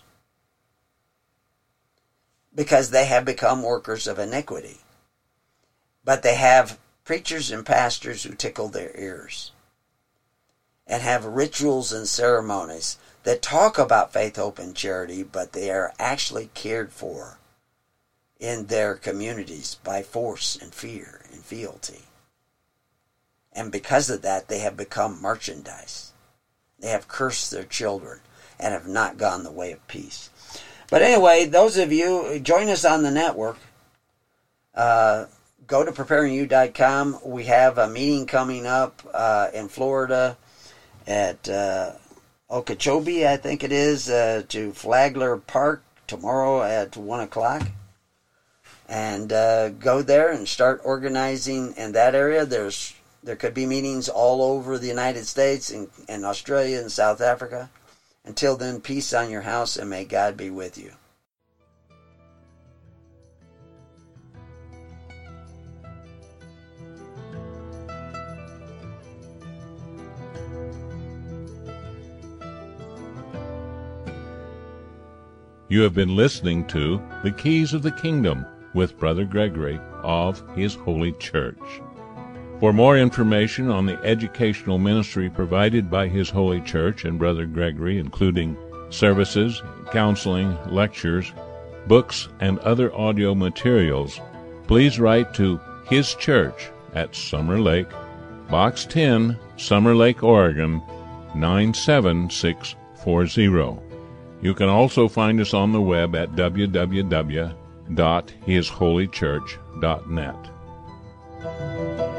because they have become workers of iniquity. But they have preachers and pastors who tickle their ears and have rituals and ceremonies that talk about faith, hope, and charity, but they are actually cared for in their communities by force and fear and fealty. And because of that, they have become merchandise. They have cursed their children and have not gone the way of peace. But anyway, those of you, join us on the network. Go to preparingyou.com. We have a meeting coming up in Florida at Okeechobee, I think it is, to Flagler Park tomorrow at 1 o'clock. And go there and start organizing in that area. There could be meetings all over the United States and Australia and South Africa. Until then, peace on your house, and may God be with you. You have been listening to The Keys of the Kingdom with Brother Gregory of His Holy Church. For more information on the educational ministry provided by His Holy Church and Brother Gregory, including services, counseling, lectures, books, and other audio materials, please write to His Church at Summer Lake, Box 10, Summer Lake, Oregon, 97640. You can also find us on the web at www.hisholychurch.net.